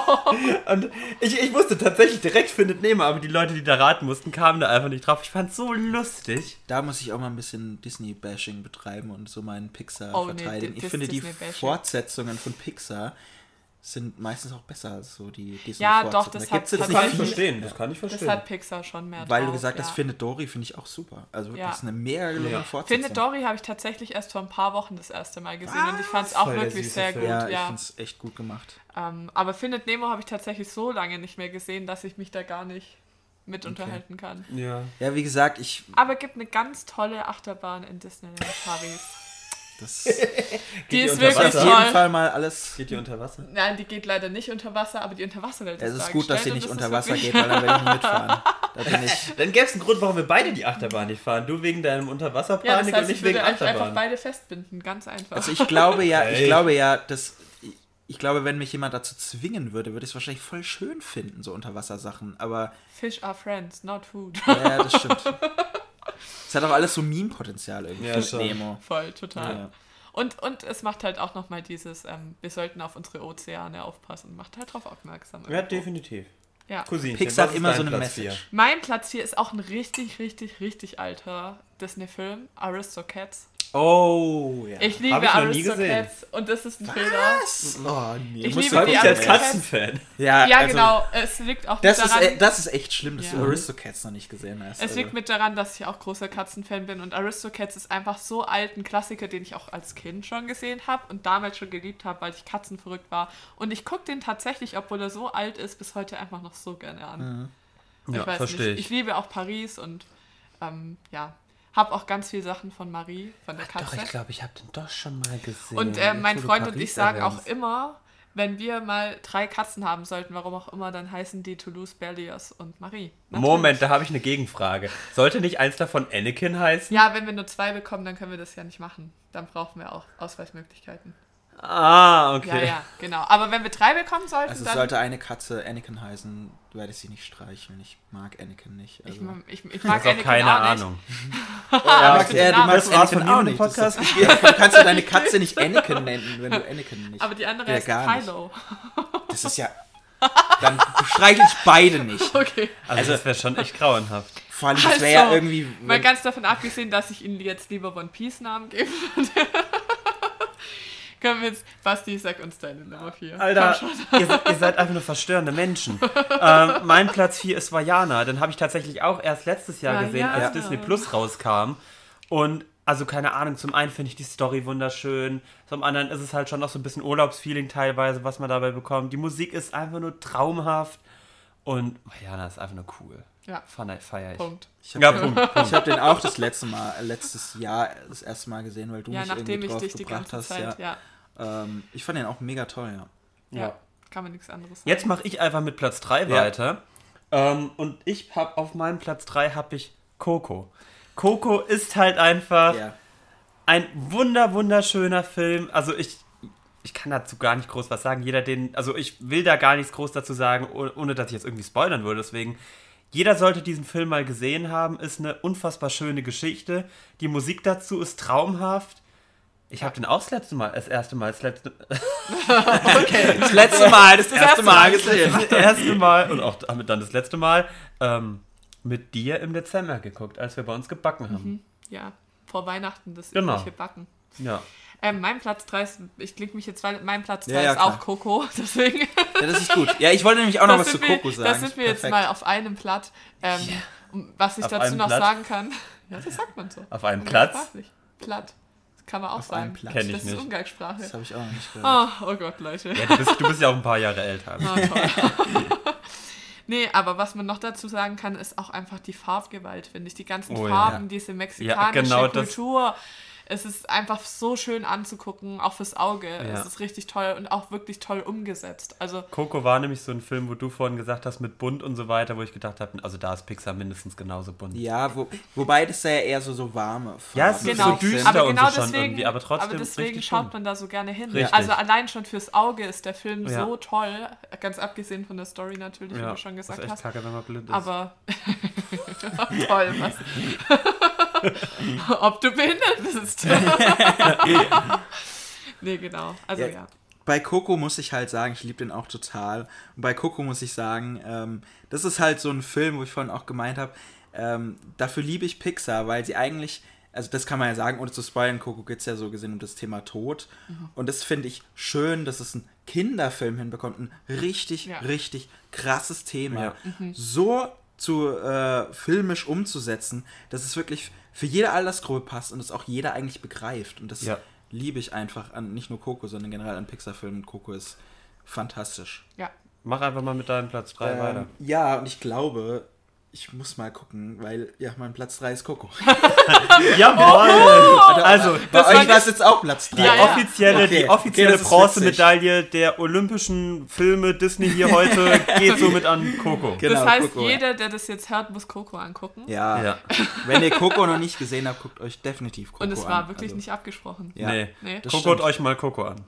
Und ich, ich wusste tatsächlich direkt Findet Nemo, aber die Leute, die da raten mussten, kamen da einfach nicht drauf. Ich fand's so lustig. Da muss ich auch mal ein bisschen Disney-Bashing betreiben und so meinen Pixar Oh, nee, verteidigen. di- ich dis- finde, die Disney-Bashing. Fortsetzungen von Pixar sind meistens auch besser als so die Disney Ja, doch, Fortsetzungen. das Da gibt's hat- jetzt das nicht kann ich viel. verstehen, das kann ich Das hat Pixar schon mehr Weil drauf, du gesagt ja. hast, Findet Dory finde ich auch super. Also wirklich, Ja. ist eine mega gelungene Ja. Fortsetzung. Findet Dory habe ich tatsächlich erst vor ein paar Wochen das erste Mal gesehen und ich fand es Was? auch Voll der wirklich süße sehr Film. gut. Ja, ich Ja, finde es echt gut gemacht. ähm, aber Findet Nemo habe ich tatsächlich so lange nicht mehr gesehen, dass ich mich da gar nicht mit unterhalten kann. Ja. Ja, wie gesagt, ich Aber es gibt eine ganz tolle Achterbahn in Disneyland Paris. das Die ist unter wirklich auf Wasser? jeden toll. Fall mal alles. Geht die unter Wasser? Nein, die geht leider nicht unter Wasser, aber die Unterwasserwelt Es ist ist gut, dass sie dargestellt nicht und unter das ist Wasser wirklich- geht, weil dann werde ich nicht mitfahren. Da bin ich. Dann gäbe es einen Grund, warum wir beide die Achterbahn nicht fahren. Du wegen deinem Unterwasserpanik Ja, das und heißt, ich ich wegen würde euch einfach Achterbahn. beide festbinden, ganz einfach. Also ich glaube ja, ich Hey. glaube ja, dass ich glaube, wenn mich jemand dazu zwingen würde, würde ich es wahrscheinlich voll schön finden, so Unterwassersachen. Aber Fish are friends, not food. ja, das stimmt. Es hat auch alles so Meme-Potenzial irgendwie. Ja, Findet schon. Nemo. Voll, total. Ja. Und, und es macht halt auch nochmal dieses, ähm, wir sollten auf unsere Ozeane aufpassen, macht halt drauf aufmerksam. Ja, irgendwo. definitiv. Ja. Cousinchen, Pixar was hat ist immer dein so eine Platz Message. vier? Mein Platz hier ist auch ein richtig, richtig, richtig alter Disney-Film, Aristocats. Oh, ja. Ich liebe Hab ich noch nie Aristocats und das ist ein Trailer. Oh, nee. Ich musst liebe du die Ich wirklich als Aristocats. erwähnen. Katzenfan. Ja, Ja, also, genau. Es liegt auch Das mit ist, daran, e- das ist echt schlimm, dass Ja. du Aristocats noch nicht gesehen hast. es also. liegt mit daran, dass ich auch großer Katzenfan bin und Aristocats ist einfach so alt, ein Klassiker, den ich auch als Kind schon gesehen habe und damals schon geliebt habe, weil ich katzenverrückt war. Und ich gucke den tatsächlich, obwohl er so alt ist, bis heute einfach noch so gerne an. Ja, ich weiß verstehe nicht. ich. Ich liebe auch Paris und ähm, ja, habe auch ganz viele Sachen von Marie, von der Katze. Doch, ich glaube, ich habe den doch schon mal gesehen. Und äh, mein Jetzt, wo du Freund und Paris ich sagen auch erwähnst. immer, wenn wir mal drei Katzen haben sollten, warum auch immer, dann heißen die Toulouse, Berlioz und Marie. Natürlich. Moment, da habe ich eine Gegenfrage. Sollte nicht eins davon Anakin heißen? Ja, wenn wir nur zwei bekommen, dann können wir das ja nicht machen. Dann brauchen wir auch Ausweismöglichkeiten. Ah, okay. Ja, ja, genau. Aber wenn wir drei bekommen sollten, Also dann... sollte eine Katze Anakin heißen, werde ich sie nicht streicheln. Ich mag Anakin nicht. ich, Also. ich, ich Ich mag habe auch Anakin keine auch nicht. Ahnung. Ja, okay. ja, du Das magst war's Anakin von auch Ihnen nicht. im Das Podcast. ist, ja, du kannst ja deine Katze nicht Anakin nennen, wenn du Anakin nicht. Aber die andere Ja, ist gar nicht. Kylo. Das ist ja... Dann du streichelst beide nicht. Okay. Also, Also- das wäre schon echt grauenhaft. Vor allem, das wäre ja Also, irgendwie... Mal ganz davon abgesehen, dass ich ihnen jetzt lieber One Piece Namen geben würde. Können wir jetzt... Basti, sag uns deine Nummer vier. Alter, Komm schon. ihr, se- ihr seid einfach nur verstörende Menschen. ähm, mein Platz vier ist Vajana. Den habe ich tatsächlich auch erst letztes Jahr gesehen, Vajana. als Disney Plus rauskam. Und also keine Ahnung, zum einen finde ich die Story wunderschön, zum anderen ist es halt schon noch so ein bisschen Urlaubsfeeling teilweise, was man dabei bekommt. Die Musik ist einfach nur traumhaft und Vajana ist einfach nur cool. Ja. Feier ich. Punkt. Ich habe Ja, den, Punkt, Punkt. ich hab den auch das letzte Mal, letztes Jahr das erste Mal gesehen, weil du Ja, mich nachdem irgendwie ich drauf dich die gebracht ganze hast. Zeit, ja. Ja. Ähm, ich fand den auch mega toll, ja. Ja. Ja. Kann man nichts anderes sagen. Jetzt mache ich einfach mit Platz drei Ja. weiter. Ähm, und ich habe auf meinem Platz drei habe ich Coco. Coco ist halt einfach Ja. ein wunder, wunderschöner Film. Also ich, ich kann dazu gar nicht groß was sagen. Jeder den, also ich will da gar nichts groß dazu sagen, oh- ohne dass ich jetzt irgendwie spoilern würde. Deswegen, jeder sollte diesen Film mal gesehen haben. Ist eine unfassbar schöne Geschichte. Die Musik dazu ist traumhaft. Ich habe den auch das letzte Mal, das erste Mal, das letzte, Okay, das letzte Mal, das, erste Mal gesehen. das erste Mal und auch damit dann das letzte Mal ähm, mit dir im Dezember geguckt, als wir bei uns gebacken haben. Ja, vor Weihnachten das Genau. übliche Backen. Ja. Ähm, mein Platz drei ist, ich klinge mich jetzt, weil mein Platz drei Ja, ja, ist auch klar. Coco, deswegen. Ja, das ist gut. Ja, ich wollte nämlich auch noch das was zu sind wir- Coco sagen. Das sind wir jetzt Perfekt. mal auf einem Blatt. Ähm, um- Was ich Auf dazu einem noch Blatt? sagen kann. Ja, das sagt man so. Auf einem Platz? Umgangssprachlich. Platt. Das kann man auch Auf sagen. einem Platz. Kenn ich das ist nicht. Umgangssprache. Das habe ich auch noch nicht gehört. Oh, oh Gott, Leute. Ja, du, bist, du bist ja auch ein paar Jahre älter. Ah, toll. Nee, aber was man noch dazu sagen kann, ist auch einfach die Farbgewalt, finde ich. Die ganzen Oh ja. Farben, diese mexikanische genau das- Kultur. Es ist einfach so schön anzugucken, auch fürs Auge. Ja. Es ist richtig toll und auch wirklich toll umgesetzt. Also, Coco war nämlich so ein Film, wo du vorhin gesagt hast, mit bunt und so weiter, wo ich gedacht habe, also da ist Pixar mindestens genauso bunt. Ja, wo, wobei das ja eher so, so warme Farben Ja, es ist genau. so düster aber und genau so schon deswegen, irgendwie, aber trotzdem aber deswegen richtig schaut bunt. man da so gerne hin. Richtig. Also allein schon fürs Auge ist der Film Ja. so toll, ganz abgesehen von der Story natürlich, wie Ja, du schon das gesagt ist echt hast. kacke, wenn man blind ist. Aber toll, was? Ob du behindert bist. Nee, genau. Also Ja. ja. Bei Coco muss ich halt sagen, ich liebe den auch total. Und bei Coco muss ich sagen, ähm, das ist halt so ein Film, wo ich vorhin auch gemeint habe, ähm, dafür liebe ich Pixar, weil sie eigentlich, also das kann man ja sagen, ohne zu spoilern, Coco geht es ja so gesehen um das Thema Tod. Mhm. Und das finde ich schön, dass es ein Kinderfilm hinbekommt, ein richtig, Ja. richtig krasses Thema. Ja. So zu äh, filmisch umzusetzen, dass es wirklich für jede Altersgruppe passt und es auch jeder eigentlich begreift. Und das Ja. liebe ich einfach an nicht nur Coco, sondern generell an Pixar-Filmen. Coco ist fantastisch. Ja. Mach einfach mal mit deinem Platz drei weiter. Ähm, ja, und ich glaube, ich muss mal gucken, weil ja, mein Platz drei ist Coco. Jawohl! Also, Bei das euch war war es jetzt auch Platz drei. die Ja, ja. offizielle, Okay. die offizielle Okay, das ist Bronzemedaille der olympischen Filme Disney hier heute geht somit an Coco. Genau, Das heißt, Coco, ja. jeder, der das jetzt hört, muss Coco angucken. Ja. Ja. Wenn ihr Coco noch nicht gesehen habt, guckt euch definitiv Coco an. Und es war wirklich Also, nicht abgesprochen. Ja. Nee. Nee. Das Guckt stimmt. euch mal Coco an.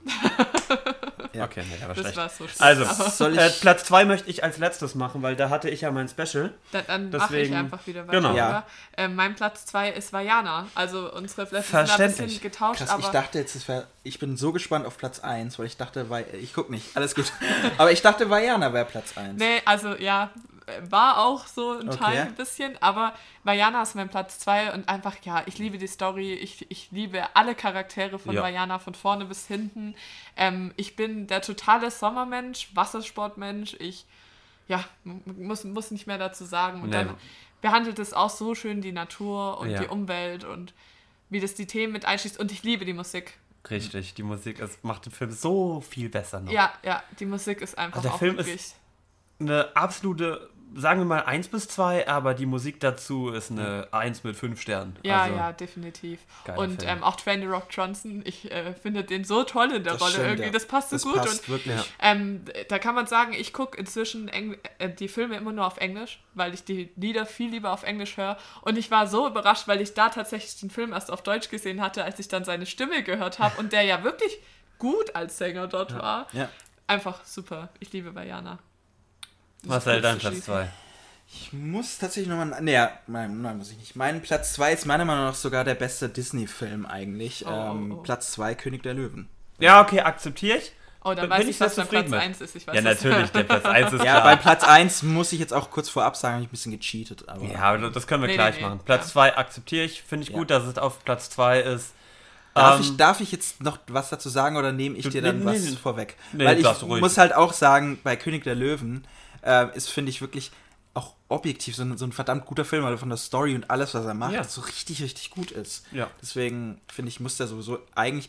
Ja. Okay, nee, der war Das schlecht. war so schlecht. Also, Aber Soll ich- äh, Platz zwei möchte ich als letztes machen, weil da hatte ich ja mein Special. dann dann mache ich deswegen- einfach wieder weiter. Genau. Ja. oder? Ähm, mein Platz zwei ist Vajana. Also unsere Plätze sind da ein Verständlich. bisschen getauscht, Krass, aber ich dachte jetzt, es wär, ich bin so gespannt auf Platz eins, weil ich dachte, weil ich guck nicht, alles gut. Aber ich dachte, Vajana wäre Platz eins. nee, also ja, war auch so ein Okay. Teil ein bisschen, aber Vajana ist mein Platz zwei und einfach, ja, ich liebe die Story, ich, ich liebe alle Charaktere von Ja. Vajana von vorne bis hinten. Ähm, ich bin der totale Sommermensch, Wassersportmensch, ich, ja, m- muss, muss nicht mehr dazu sagen. Und Nee. dann behandelt es auch so schön die Natur und Ja. die Umwelt und wie das die Themen mit einschließt und ich liebe die Musik. Richtig, die Musik, es macht den Film so viel besser noch. Ja, ja, die Musik ist einfach Also der auch Film ist- wirklich... Eine absolute, sagen wir mal eins bis zwei, aber die Musik dazu ist eine eins mit fünf Sternen. Ja, also, ja, definitiv. geiler Und Film. ähm, auch Dwayne The Rock Johnson, ich äh, finde den so toll in der Das Rolle stimmt, irgendwie, ja. das passt so Das gut. passt Und wirklich. Ja. ähm, da kann man sagen, ich gucke inzwischen Engl äh, die Filme immer nur auf Englisch, weil ich die Lieder viel lieber auf Englisch höre. Und ich war so überrascht, weil ich da tatsächlich den Film erst auf Deutsch gesehen hatte, als ich dann seine Stimme gehört habe und der ja wirklich gut als Sänger dort war. Ja. Einfach super. Ich liebe Vajana. Marcel, dein kurz zu Platz schließen. zwei. Ich muss tatsächlich nochmal. Naja, nein, nein, muss ich nicht. Mein Platz zwei ist meiner Meinung nach sogar der beste Disney-Film eigentlich. Oh, ähm, oh, oh. Platz zwei, König der Löwen. Ja, okay, akzeptiere ich. Oh, dann Bin weiß ich ich, was sehr mein Platz zufrieden mit. eins ist. Ich weiß Ja, das. natürlich, der Platz eins ist Ja, klar. bei Platz eins muss ich jetzt auch kurz vorab sagen, habe ich ein bisschen gecheatet. Aber Ja, aber das können wir Nee, gleich nee, nee. machen. Platz Ja. zwei akzeptiere ich, finde ich Ja. gut, dass es auf Platz zwei ist. Darf, Ähm, ich, darf ich jetzt noch was dazu sagen oder nehme ich Du- dir dann nee, was nee, nee. vorweg? Nee, Weil ich darfst du ruhig. muss halt auch sagen, bei König der Löwen äh, ist, finde ich, wirklich auch objektiv so ein, so ein verdammt guter Film, weil von der Story und alles, was er macht, Ja. so richtig, richtig gut ist. Ja. Deswegen, finde ich, muss der sowieso eigentlich auf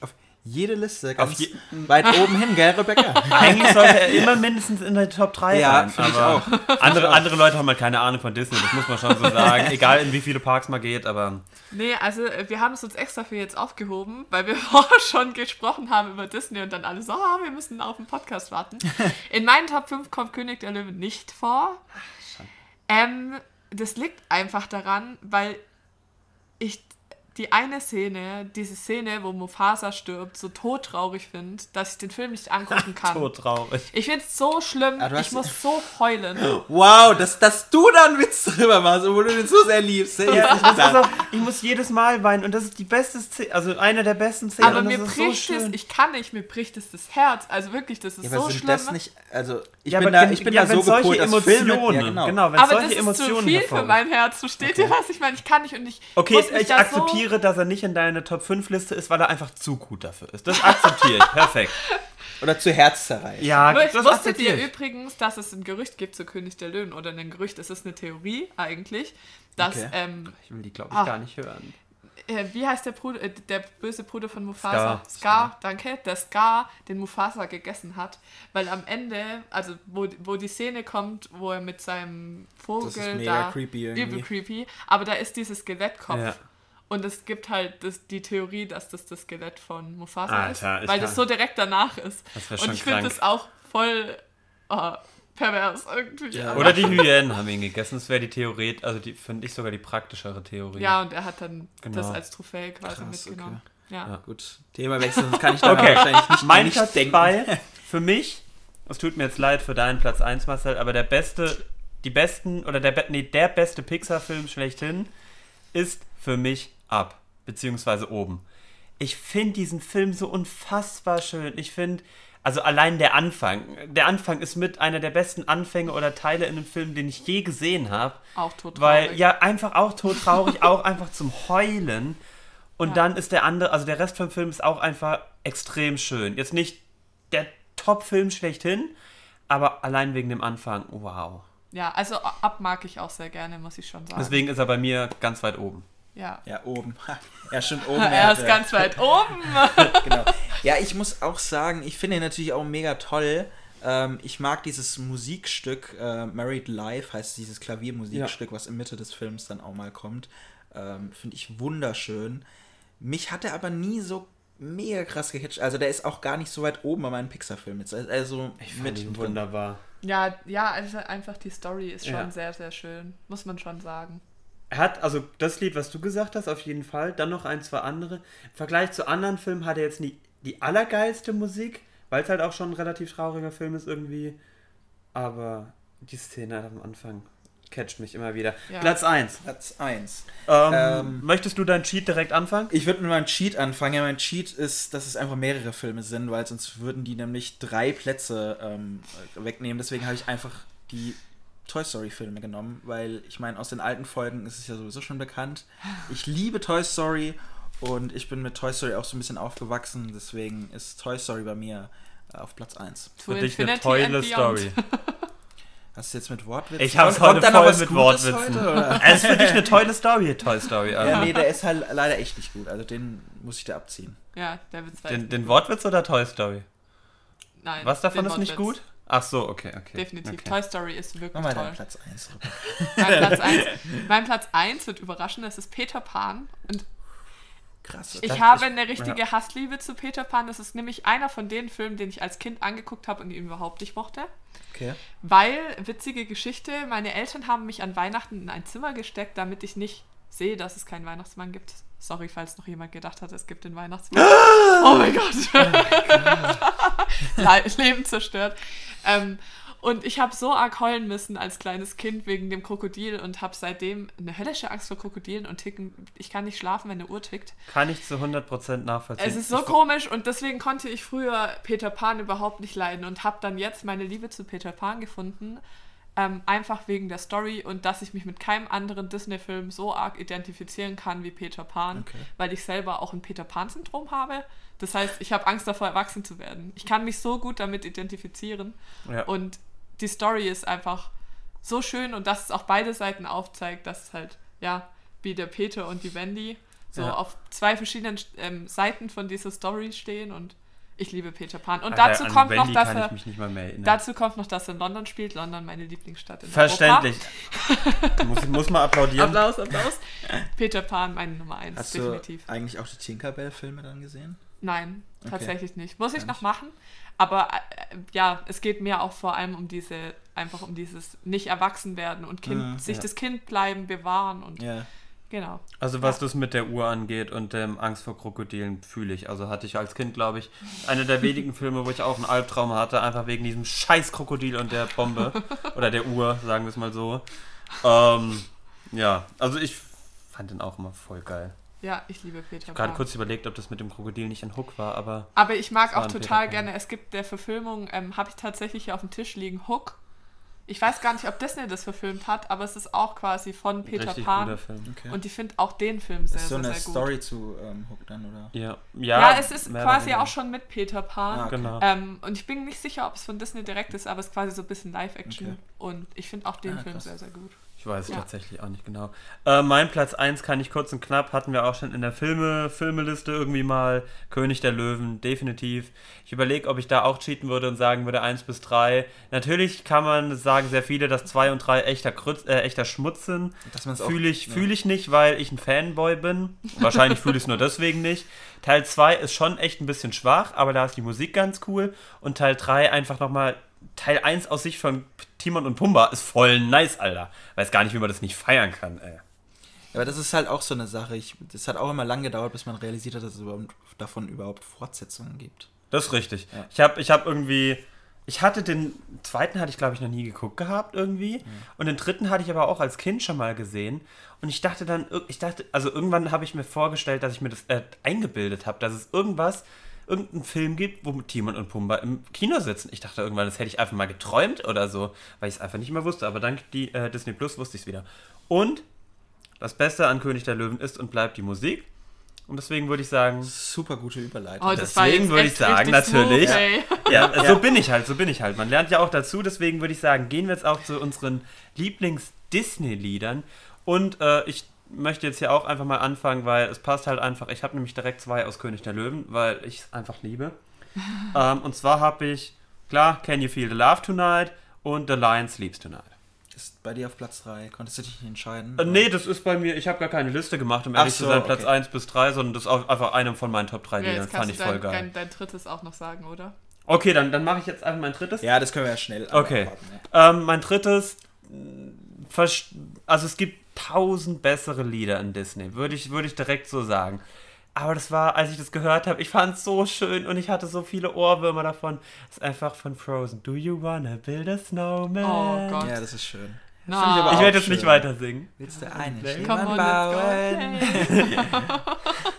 jede Liste ganz je- weit oben hin, gell, Rebecca? Eigentlich sollte er immer mindestens in der Top drei Ja, sein. finde ich aber auch. Andere, andere Leute haben halt keine Ahnung von Disney, das muss man schon so sagen. Egal in wie viele Parks man geht, aber Nee, also äh, wir haben es uns extra für jetzt aufgehoben, weil wir vorher schon gesprochen haben über Disney und dann alle so, ah, wir müssen auf den Podcast warten. In meinen Top fünf kommt König der Löwen nicht vor. Ähm, das liegt einfach daran, weil ich die eine Szene, diese Szene, wo Mufasa stirbt, so todtraurig finde, dass ich den Film nicht angucken kann. so traurig. Ich finde es so schlimm, Ah, du hast- ich muss so heulen. Wow, dass, dass du da einen Witz drüber machst, obwohl du den so sehr liebst. Ja, Ja, das ist auch, ich muss jedes Mal weinen und das ist die beste Szene, also eine der besten Szenen. Aber und das mir ist bricht so es, schön. ich kann nicht, mir bricht es das Herz. Also wirklich, das ist Ja, so aber sind schlimm. das nicht, also ich Ja, bin aber da, gen- ich bin ja, da wenn so solche gepolt, dass Emotionen, Filme, ja, genau. genau, wenn Aber solche das ist Emotionen zu viel für hervorrufen. mein Herz. Versteht ihr, was ich meine? Ich kann nicht und ich Okay, muss mich ich da akzeptiere, dass er nicht in deiner Top fünf Liste ist, weil er einfach zu gut dafür ist. Das akzeptiere ich, perfekt. Oder zu herzzerreißend. Ja, so... das Wusstet akzeptiere ihr ich. übrigens, dass es ein Gerücht gibt zu König der Löwen? Oder ein Gerücht, es ist eine Theorie eigentlich, dass, Okay. ähm, Ich will die, glaube ich, Ah. gar nicht hören. äh, wie heißt der Bruder, äh, der böse Bruder von Mufasa? Scar. Scar, danke. Der Scar den Mufasa gegessen hat. Weil am Ende, also wo, wo die Szene kommt, wo er mit seinem Vogel Das ist mega da... creepy irgendwie. Übel creepy. Aber da ist dieses Skelettkopf. Ja. Und es gibt halt das, die Theorie, dass das das Skelett von Mufasa Alter, ist, ich weil kann- das so direkt danach ist. Das wär Und schon ich finde krank. das auch voll oh, pervers irgendwie. Ja. Aber- Oder die Hyänen haben ihn gegessen. Das wäre die Theorie, also die finde ich sogar die praktischere Theorie. Ja, und er hat dann Genau. das als Trophäe quasi Krass, mitgenommen. Ja. Ja. Gut, Thema wechseln, sonst kann ich da Okay, wahrscheinlich nicht, mein nicht Platz denken. zwei für mich, es tut mir jetzt leid für deinen Platz eins, Marcel, aber der beste, die besten, oder der, be- nee, der beste Pixar-Film schlechthin ist für mich Up, beziehungsweise Oben. Ich finde diesen Film so unfassbar schön. Ich finde, also allein der Anfang, der Anfang ist mit einer der besten Anfänge oder Teile in einem Film, den ich je gesehen habe. Auch total. Weil, ja, einfach auch todtraurig, auch einfach zum Heulen. Und Ja. dann ist der andere, also der Rest vom Film ist auch einfach extrem schön. Jetzt nicht der Top-Film schlechthin, aber allein wegen dem Anfang, wow. Ja, also Up mag ich auch sehr gerne, muss ich schon sagen. Deswegen ist er bei mir ganz weit oben. Ja. Ja, oben. Er ist schon oben. Er ist ja. ganz weit oben. Genau. Ja, ich muss auch sagen, ich finde ihn natürlich auch mega toll. Ähm, ich mag dieses Musikstück, äh, Married Life heißt dieses Klaviermusikstück, was in Mitte des Films dann auch mal kommt. Ähm, finde ich wunderschön. Mich hat er aber nie so mega krass gehitcht. Also der ist auch gar nicht so weit oben bei meinen Pixar-Filmen jetzt. Also mit ihn wunderbar. Ja, ja, also einfach die Story ist schon Ja. sehr, sehr schön. Muss man schon sagen. Er hat, also das Lied, was du gesagt hast, auf jeden Fall. Dann noch ein, zwei andere. Im Vergleich zu anderen Filmen hat er jetzt nie die allergeilste Musik, weil es halt auch schon ein relativ trauriger Film ist irgendwie. Aber die Szene am Anfang catcht mich immer wieder. Ja. Platz eins. Platz eins. Ähm, Ähm, möchtest du deinen Cheat direkt anfangen? Ich würde mit meinem Cheat anfangen. Ja, mein Cheat ist, dass es einfach mehrere Filme sind, weil sonst würden die nämlich drei Plätze ähm, wegnehmen. Deswegen habe ich einfach die Toy Story Filme genommen, weil ich meine, aus den alten Folgen ist es ja sowieso schon bekannt. Ich liebe Toy Story und ich bin mit Toy Story auch so ein bisschen aufgewachsen. Deswegen ist Toy Story bei mir äh, auf Platz eins. To Für dich eine Infinity tolle and Beyond. Story. Hast du jetzt mit Wortwitzen? Ich hab's Kommt heute da noch voll was mit Gutes Wortwitzen. heute, oder? Es ist für dich eine tolle Story, Toy Story. Also. Ja, nee, der ist halt leider echt nicht gut. Also den muss ich da abziehen. Ja, der Witz war den, echt den gut. Wortwitz oder Toy Story? Nein. Was davon den ist nicht Wortwitz. gut? Ach so, okay, okay. Definitiv. Okay. Toy Story ist Mach wirklich mal toll. deinen Platz eins. Mein Platz eins. Mein Platz eins wird überraschen, das ist Peter Pan. Und Krass. ich Das- habe ich- eine richtige Hassliebe zu Peter Pan. Das ist nämlich einer von den Filmen, den ich als Kind angeguckt habe und ihn überhaupt nicht mochte. Okay. Weil, witzige Geschichte, meine Eltern haben mich an Weihnachten in ein Zimmer gesteckt, damit ich nicht sehe, dass es keinen Weihnachtsmann gibt. Sorry, falls noch jemand gedacht hat, es gibt den Weihnachtsmann. Oh mein Gott. Le- Leben zerstört. Ähm, und ich habe so arg heulen müssen als kleines Kind wegen dem Krokodil und habe seitdem eine höllische Angst vor Krokodilen und ticken. Ich kann nicht schlafen, wenn eine Uhr tickt. Kann ich zu hundert Prozent nachvollziehen. Es ist so Ich- komisch und deswegen konnte ich früher Peter Pan überhaupt nicht leiden und habe dann jetzt meine Liebe zu Peter Pan gefunden, ähm, einfach wegen der Story und dass ich mich mit keinem anderen Disney-Film so arg identifizieren kann wie Peter Pan, Okay. weil ich selber auch ein Peter Pan-Syndrom habe. Das heißt, ich habe Angst davor, erwachsen zu werden. Ich kann mich so gut damit identifizieren Ja. und die Story ist einfach so schön und dass es auch beide Seiten aufzeigt, dass es halt, ja, wie der Peter und die Wendy so Ja. auf zwei verschiedenen ähm, Seiten von dieser Story stehen und ich liebe Peter Pan. Und Alter, dazu an kommt Wendy noch, dass kann er ich mich nicht mal mehr erinnern. dazu kommt noch, dass er in London spielt. London, meine Lieblingsstadt in Verständlich. muss, muss mal applaudieren. Applaus, Applaus. Peter Pan, meine Nummer eins, Hast definitiv. du eigentlich auch die Tinkerbell-Filme dann gesehen? Nein, Okay. tatsächlich nicht. Muss ich Gar noch nicht. machen. Aber äh, ja, es geht mir auch vor allem um diese, einfach um dieses nicht erwachsen werden und kind, Mhm, sich ja. das Kind bleiben, bewahren und Ja. genau. Also was das mit der Uhr angeht und ähm, Angst vor Krokodilen fühle ich. Also hatte ich als Kind, glaube ich, einer der wenigen Filme, wo ich auch einen Albtraum hatte, einfach wegen diesem scheiß Krokodil und der Bombe. Oder der Uhr, sagen wir es mal so. Ähm, ja, also ich fand den auch immer voll geil. Ja, ich liebe Peter Ich habe gerade Pan. kurz überlegt, ob das mit dem Krokodil nicht ein Hook war, aber Aber ich mag Das war auch ein total Peter Pan. gerne, es gibt der Verfilmung, ähm, habe ich tatsächlich hier auf dem Tisch liegen, Hook. Ich weiß gar nicht, ob Disney das verfilmt hat, aber es ist auch quasi von Peter richtig Pan. guter Film. Okay. Und ich finde auch den Film sehr, ist so sehr, eine sehr gut. Story zu ähm, Hook dann, oder? Ja, Ja, ja, es ist mehr oder quasi weniger. auch schon mit Peter Pan. Ah, okay. Genau. Ähm, und ich bin nicht sicher, ob es von Disney direkt ist, aber es ist quasi so ein bisschen Live-Action. Okay. Und ich finde auch den Ah, Film krass. sehr, sehr gut. Ich weiß es Ja. tatsächlich auch nicht genau. Äh, mein Platz eins kann ich kurz und knapp, hatten wir auch schon in der Filme, Filmeliste irgendwie mal. König der Löwen, definitiv. Ich überlege, ob ich da auch cheaten würde und sagen würde eins bis drei. Natürlich kann man sagen sehr viele, dass zwei und drei echter, Krütz, äh, echter Schmutz sind. Dass man's auch- Fühle ich, ja. fühl ich nicht, weil ich ein Fanboy bin. Wahrscheinlich fühle ich es nur deswegen nicht. Teil zwei ist schon echt ein bisschen schwach, aber da ist die Musik ganz cool. Und Teil drei einfach nochmal... Teil eins aus Sicht von Timon und Pumba ist voll nice, Alter. Weiß gar nicht, wie man das nicht feiern kann, ey. Aber das ist halt auch so eine Sache. Ich, das hat auch immer lange gedauert, bis man realisiert hat, dass es überhaupt, davon überhaupt Fortsetzungen gibt. Das ist richtig. Ja. Ich habe ich hab irgendwie... Ich hatte den zweiten, hatte ich glaube ich noch nie geguckt gehabt irgendwie. Und den dritten hatte ich aber auch als Kind schon mal gesehen. Und ich dachte dann, ir- ich dachte, also irgendwann habe ich mir vorgestellt, dass ich mir das äh, eingebildet habe, dass es irgendwas, irgendeinen Film gibt, wo Timon und Pumba im Kino sitzen. Ich dachte irgendwann, das hätte ich einfach mal geträumt oder so, weil ich es einfach nicht mehr wusste. Aber dank die, äh, Disney Plus wusste ich es wieder. Und das Beste an König der Löwen ist und bleibt die Musik. Und deswegen würde ich sagen, Super gute Überleitung. Oh, das war Deswegen jetzt würde echt ich sagen, richtig natürlich. Smooth, ey. ja, so bin ich halt, so bin ich halt. Man lernt ja auch dazu, deswegen würde ich sagen, gehen wir jetzt auch zu unseren Lieblings-Disney-Liedern. Und äh, ich möchte jetzt hier auch einfach mal anfangen, weil es passt halt einfach. Ich habe nämlich direkt zwei aus König der Löwen, weil ich es einfach liebe. ähm, und zwar habe ich, klar, Can You Feel the Love Tonight und The Lion Sleeps Tonight. Ist bei dir auf Platz drei. Konntest du dich nicht entscheiden? Äh, nee, das ist bei mir, ich habe gar keine Liste gemacht, um Ach ehrlich so, zu sein, Platz okay. eins bis drei, sondern das ist auch einfach einem von meinen Top drei Ja, Liedern. jetzt Fand kannst ich du voll dein, geil. dein, dein drittes auch noch sagen, oder? Okay, dann, dann mache ich jetzt einfach mein drittes. Ja, das können wir ja schnell Okay. abwarten, ja. Ähm, mein drittes, mh, vers- also es gibt tausend bessere Lieder in Disney, würde ich, würde ich direkt so sagen. Aber das war, als ich das gehört habe, ich fand es so schön und ich hatte so viele Ohrwürmer davon. Das ist einfach von Frozen. Do you wanna build a snowman? Oh Gott. Ja, das ist schön. Na. Find ich aber Ich auch werde jetzt nicht schön. weiter singen. Willst du eine Come Come Schneemann on, let's bauen? go. Okay.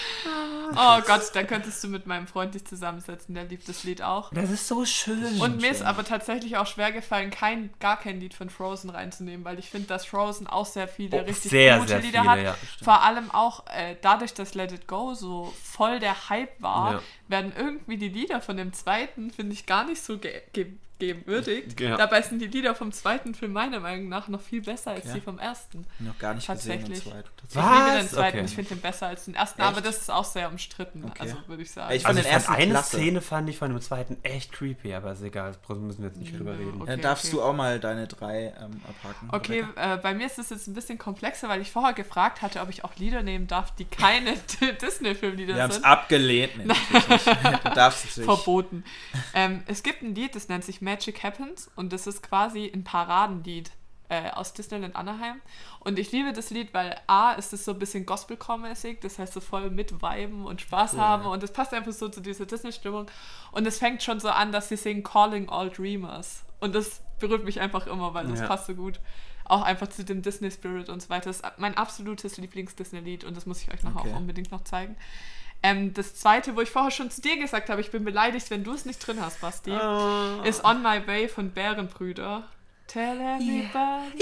Oh Gott, dann könntest du mit meinem Freund dich zusammensetzen, der liebt das Lied auch. Das ist so schön. Und mir ist schön. aber tatsächlich auch schwer gefallen, kein, gar kein Lied von Frozen reinzunehmen, weil ich finde, dass Frozen auch sehr viele Oh, richtig sehr, gute sehr Lieder viele, hat. ja. Vor allem auch äh, dadurch, dass Let It Go so voll der Hype war, Ja. werden irgendwie die Lieder von dem zweiten, finde ich, gar nicht so ge ge gewürdigt. Ja. Dabei sind die Lieder vom zweiten Film meiner Meinung nach noch viel besser als Okay. die vom ersten. Noch gar nicht gesehen, den Tatsächlich. zweiten. Ich Was? liebe den zweiten, Okay. ich finde den besser als den ersten, Echt? aber das ist auch sehr umstritten, Okay. also würde ich sagen. Ich Also fand ich den fand ersten eine klasse. Szene fand ich von dem zweiten echt creepy, aber ist egal, das müssen wir jetzt nicht drüber Ja, reden. okay. Dann darfst du auch mal deine drei ähm, abhaken. Okay, Rebecca. äh, bei mir ist es jetzt ein bisschen komplexer, weil ich vorher gefragt hatte, ob ich auch Lieder nehmen darf, die keine Disney-Filmlieder Wir haben es sind. abgelehnt. Nee, natürlich nicht. Du darfst es nicht. Verboten. Ähm, es gibt ein Lied, das nennt sich Magic Happens und das ist quasi ein Paradenlied äh, aus Disneyland Anaheim. Und ich liebe das Lied, weil A, ist es so ein bisschen Gospelcore-mäßig, das heißt so voll mit Viben und Spaß Cool, haben ja. und es passt einfach so zu dieser Disney-Stimmung. Und es fängt schon so an, dass sie singen Calling All Dreamers. Und das berührt mich einfach immer, weil das Ja. passt so gut. Auch einfach zu dem Disney-Spirit und so weiter. Das ist mein absolutes Lieblings-Disney-Lied und das muss ich euch nachher Okay. auch unbedingt noch zeigen. Ähm, das zweite, wo ich vorher schon zu dir gesagt habe, ich bin beleidigt, wenn du es nicht drin hast, Basti, Oh. ist On My Way von Bärenbrüder. Tell everybody.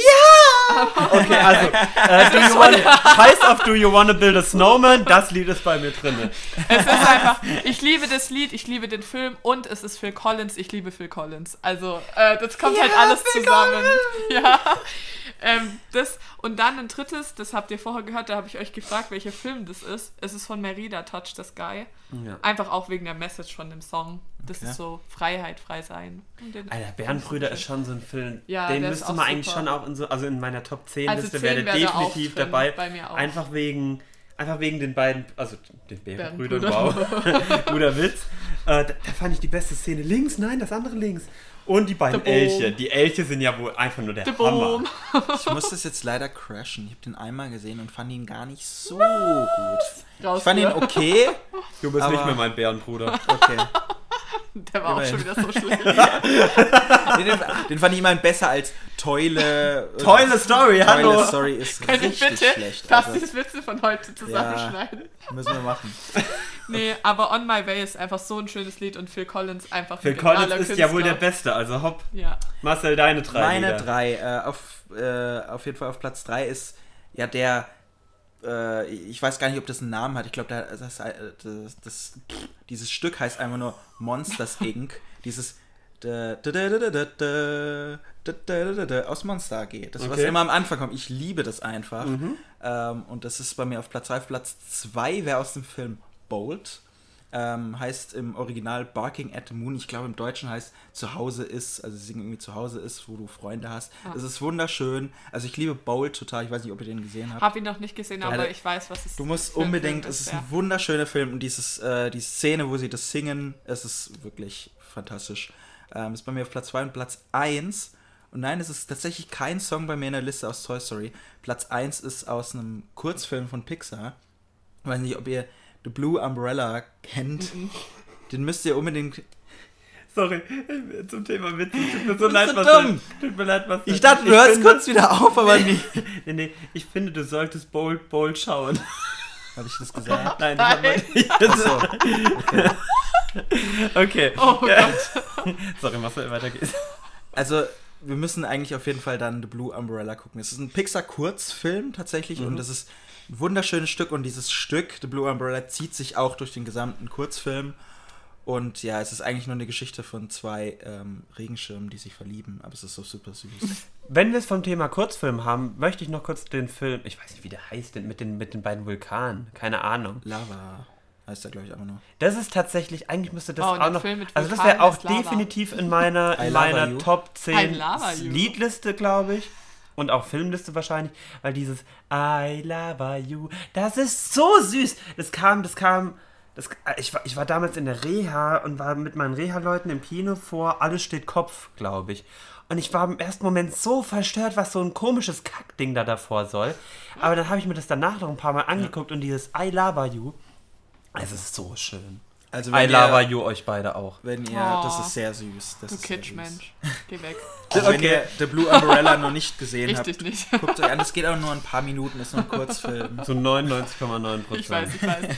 Okay, also, äh, do you wanna, Scheiß auf Do You Wanna Build a Snowman, das Lied ist bei mir drin. Es ist einfach, ich liebe das Lied, ich liebe den Film und es ist Phil Collins, ich liebe Phil Collins. Also, äh, das kommt Ja, halt alles Phil zusammen. Ja. Ähm, das, Und dann ein drittes, das habt ihr vorher gehört, da habe ich euch gefragt, welcher Film das ist. Es ist von Merida, Touch the Sky. Ja. Einfach auch wegen der Message von dem Song. Das Okay. ist so Freiheit, frei sein. Und den- Alter, Bärenbrüder ist schon so ein Film, Ja, den der ist müsste auch man eigentlich super. schon auch in so, also in meiner Top zehn Also Liste zehn wäre der wäre da auch definitiv drin, dabei. bei mir auch. Einfach wegen, einfach wegen den beiden, also den Bärenbrüdern, Bärenbrüder. wow, guter Witz. Äh, da, da fand ich die beste Szene links, nein, das andere links. Und die beiden Der Boom. Elche. Die Elche sind ja wohl einfach nur der Der Hammer. Boom. Ich muss das jetzt leider crashen. Ich habe den einmal gesehen und fand ihn gar nicht so gut. Raus Ich fand ihn hier. okay. Du bist Aber- nicht mehr mein Bärenbruder. Okay. Der war auch Immerhin. schon wieder so schlecht. Den, den, den fand ich immerhin besser als Toile. Tolle Story, hallo. Toile Story ist Könnt ihr richtig bitte schlecht. fast Also, die Witze von heute zusammenschneiden? müssen wir machen. Nee, aber On My Way ist einfach so ein schönes Lied und Phil Collins einfach Phil ein genialer Collins ist ja wohl der Künstler. Beste, also hopp. Ja. Marcel, deine drei Meine Lieder. drei. Äh, auf, äh, auf jeden Fall auf Platz drei ist ja der. Äh, ich weiß gar nicht, ob das einen Namen hat. Ich glaube, das, das, das, das, dieses Stück heißt einfach nur Monsters Incorporated. Dieses. Da, da, da, da, da, da, da, da, da, da, aus Monster A G. Das, was Okay. immer am Anfang kommt. Ich liebe das einfach. Mhm. Ähm, und das ist bei mir auf Platz zwei. Auf Platz zwei wäre aus dem Film Bolt. Ähm, heißt im Original Barking at the Moon. Ich glaube im Deutschen heißt Zuhause ist, also sie singen irgendwie Zuhause ist, wo du Freunde hast. Ah. Das ist wunderschön. Also ich liebe Bolt total. Ich weiß nicht, ob ihr den gesehen habt. Hab ihn noch nicht gesehen, aber Alter, ich weiß, was es Du musst für ein unbedingt, Film es ist ja. ein wunderschöner Film und dieses, äh, die Szene, wo sie das singen, es ist wirklich fantastisch. Ähm, ist bei mir auf Platz zwei und Platz eins. Und nein, es ist tatsächlich kein Song bei mir in der Liste aus Toy Story. Platz eins ist aus einem Kurzfilm von Pixar. Ich weiß nicht, ob ihr The Blue Umbrella kennt. Mhm. Den müsst ihr unbedingt... Sorry, zum Thema Witz. Tut mir so Du leid, bist so Marcel. dumm. Tut mir leid, Marcel. Ich dachte, du hörst finde- kurz wieder auf, aber nee, nicht. nee, nee, ich finde, du solltest Bold, Bold schauen. Habe ich das gesagt? Nein, das hat Nein. man Achso. Okay. Okay. Oh Gott. Sorry, Marcel, weiter geht's. Also, wir müssen eigentlich auf jeden Fall dann The Blue Umbrella gucken. Es ist ein Pixar-Kurzfilm tatsächlich Mhm. und das ist ein wunderschönes Stück und dieses Stück, The Blue Umbrella, zieht sich auch durch den gesamten Kurzfilm. Und ja, es ist eigentlich nur eine Geschichte von zwei ähm, Regenschirmen, die sich verlieben, aber es ist so super süß. Wenn wir es vom Thema Kurzfilm haben, möchte ich noch kurz den Film, ich weiß nicht, wie der heißt, mit den, mit den beiden Vulkanen, keine Ahnung. Lava heißt er, glaube ich, einfach nur. Das ist tatsächlich, eigentlich müsste das Oh, und auch ein noch, Film mit also das Vulkanen wäre auch heißt Lava. definitiv in meiner, I in lava meiner you. Top I zehn lava you. Liedliste, glaube ich. Und auch Filmliste wahrscheinlich, weil dieses I lava you, das ist so süß. Das kam, das kam, das, ich, war, ich war damals in der Reha und war mit meinen Reha-Leuten im Kino vor Alles steht Kopf, glaube ich. Und ich war im ersten Moment so verstört, was so ein komisches Kackding da davor soll. Aber dann habe ich mir das danach noch ein paar Mal angeguckt und dieses I lava you, es ist so schön. Also I wenn lava ihr, you euch beide auch. wenn ihr, Oh. das ist sehr süß. Das Du ist sehr süß. Kitschmensch. Geh weg. Also wenn ihr The Blue Umbrella noch nicht gesehen Richtig habt, nicht. guckt euch an. Das geht auch nur ein paar Minuten, ist nur ein Kurzfilm. Zu neunundneunzig Komma neun Prozent. Ich weiß, ich weiß.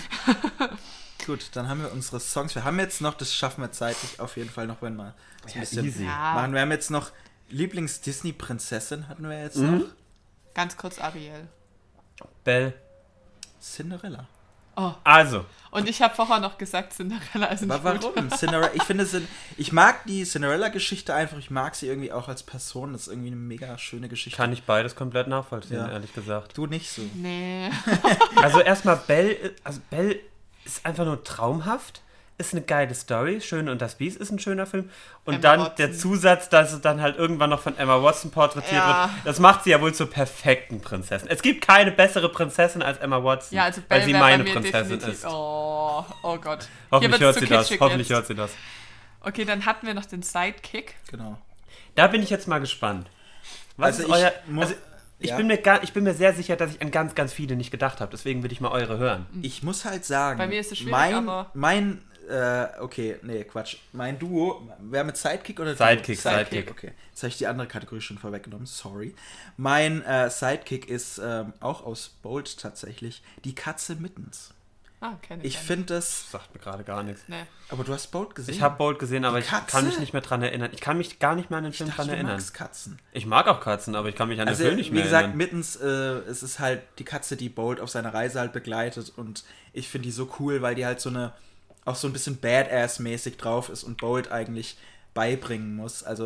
Gut, dann haben wir unsere Songs. Wir haben jetzt noch, das schaffen wir zeitlich auf jeden Fall noch, wenn wir das ein Ja, bisschen easy. Ja. machen. Wir haben jetzt noch Lieblings-Disney-Prinzessin hatten wir jetzt Mhm. noch. Ganz kurz Ariel. Bell. Cinderella. Oh, Also, und ich habe vorher noch gesagt, Cinderella ist nicht Aber gut. warum? Cinderella, ich finde, Cin- ich mag die Cinderella-Geschichte einfach. Ich mag sie irgendwie auch als Person. Das ist irgendwie eine mega schöne Geschichte. kann ich beides komplett nachvollziehen, Ja. ehrlich gesagt. Du nicht so. Nee. Also erstmal Belle, also Belle ist einfach nur traumhaft, ist eine geile Story, Schön und das Biest ist ein schöner Film und Emma dann Watson. der Zusatz, dass es dann halt irgendwann noch von Emma Watson porträtiert Ja. wird, das macht sie ja wohl zur perfekten Prinzessin. Es gibt keine bessere Prinzessin als Emma Watson, Ja, also weil Belle sie wär meine bei mir Prinzessin definitiv. ist. Oh, oh Gott. Hoffentlich Hier hört wird's sie zu das, kitschig hoffentlich jetzt. hört sie das. Okay, dann hatten wir noch den Sidekick. Genau. Da bin ich jetzt mal gespannt. Was Also ist ich euer... muss- Also ich, ja. bin mir gar, ich bin mir sehr sicher, dass ich an ganz, ganz viele nicht gedacht habe. Deswegen will ich mal eure hören. Ich muss halt sagen, Bei mir ist es schwierig, mein, aber- mein, äh, okay, nee, Quatsch. Mein Duo, wer mit Sidekick oder Sidekick, Duo? Sidekick. Okay, jetzt habe ich die andere Kategorie schon vorweggenommen, sorry. Mein äh, Sidekick ist ähm, auch aus Bold tatsächlich, die Katze Mittens. Ah, kenne ich. Ich ja nicht. finde das, Sagt mir gerade gar nichts. Nee. aber du hast Bold gesehen. Ich habe Bold gesehen, aber Die ich Katze? kann mich nicht mehr dran erinnern. Ich kann mich gar nicht mehr an den ich Film dachte, dran du erinnern. magst Katzen. Ich mag auch Katzen, aber ich kann mich an den Also, Film nicht wie mehr gesagt, erinnern. Mittens, äh, es ist halt die Katze, die Bolt auf seiner Reise halt begleitet und ich finde die so cool, weil die halt so eine, auch so ein bisschen Badass-mäßig drauf ist und Bolt eigentlich beibringen muss. Also,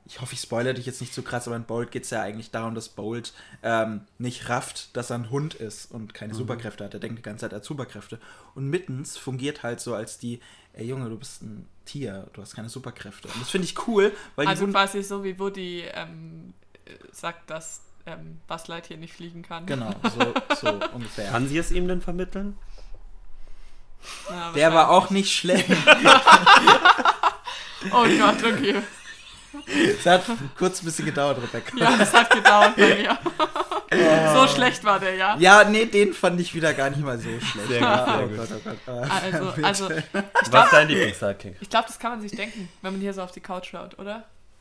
ich hoffe, ich spoilere dich jetzt nicht zu krass, aber in Bolt geht es ja eigentlich darum, dass Bolt ähm, nicht rafft, dass er ein Hund ist und keine mhm. Superkräfte hat. Er denkt die ganze Zeit, er hat Superkräfte. Und Mittens fungiert halt so als die, ey Junge, du bist ein Tier, du hast keine Superkräfte. Und das finde ich cool, weil also die quasi so wie Woody ähm, sagt, dass ähm, Buzz Lightyear nicht fliegen kann. Genau, so, so ungefähr. Kann sie es ihm denn vermitteln? Ja, der war auch nicht schlecht. Oh Gott, okay. Es hat kurz ein bisschen gedauert, Rebecca. Ja, es hat gedauert bei mir. So schlecht war der, ja. Ja, nee, den fand ich wieder gar nicht mal so schlecht. Sehr gut, sehr gut. Oh Gott, oh Gott. Oh, Also, also ich Was glaube, ist dein Lieblings-Sidekick? ich glaub, das kann man sich denken, wenn man hier so auf die Couch schaut, oder?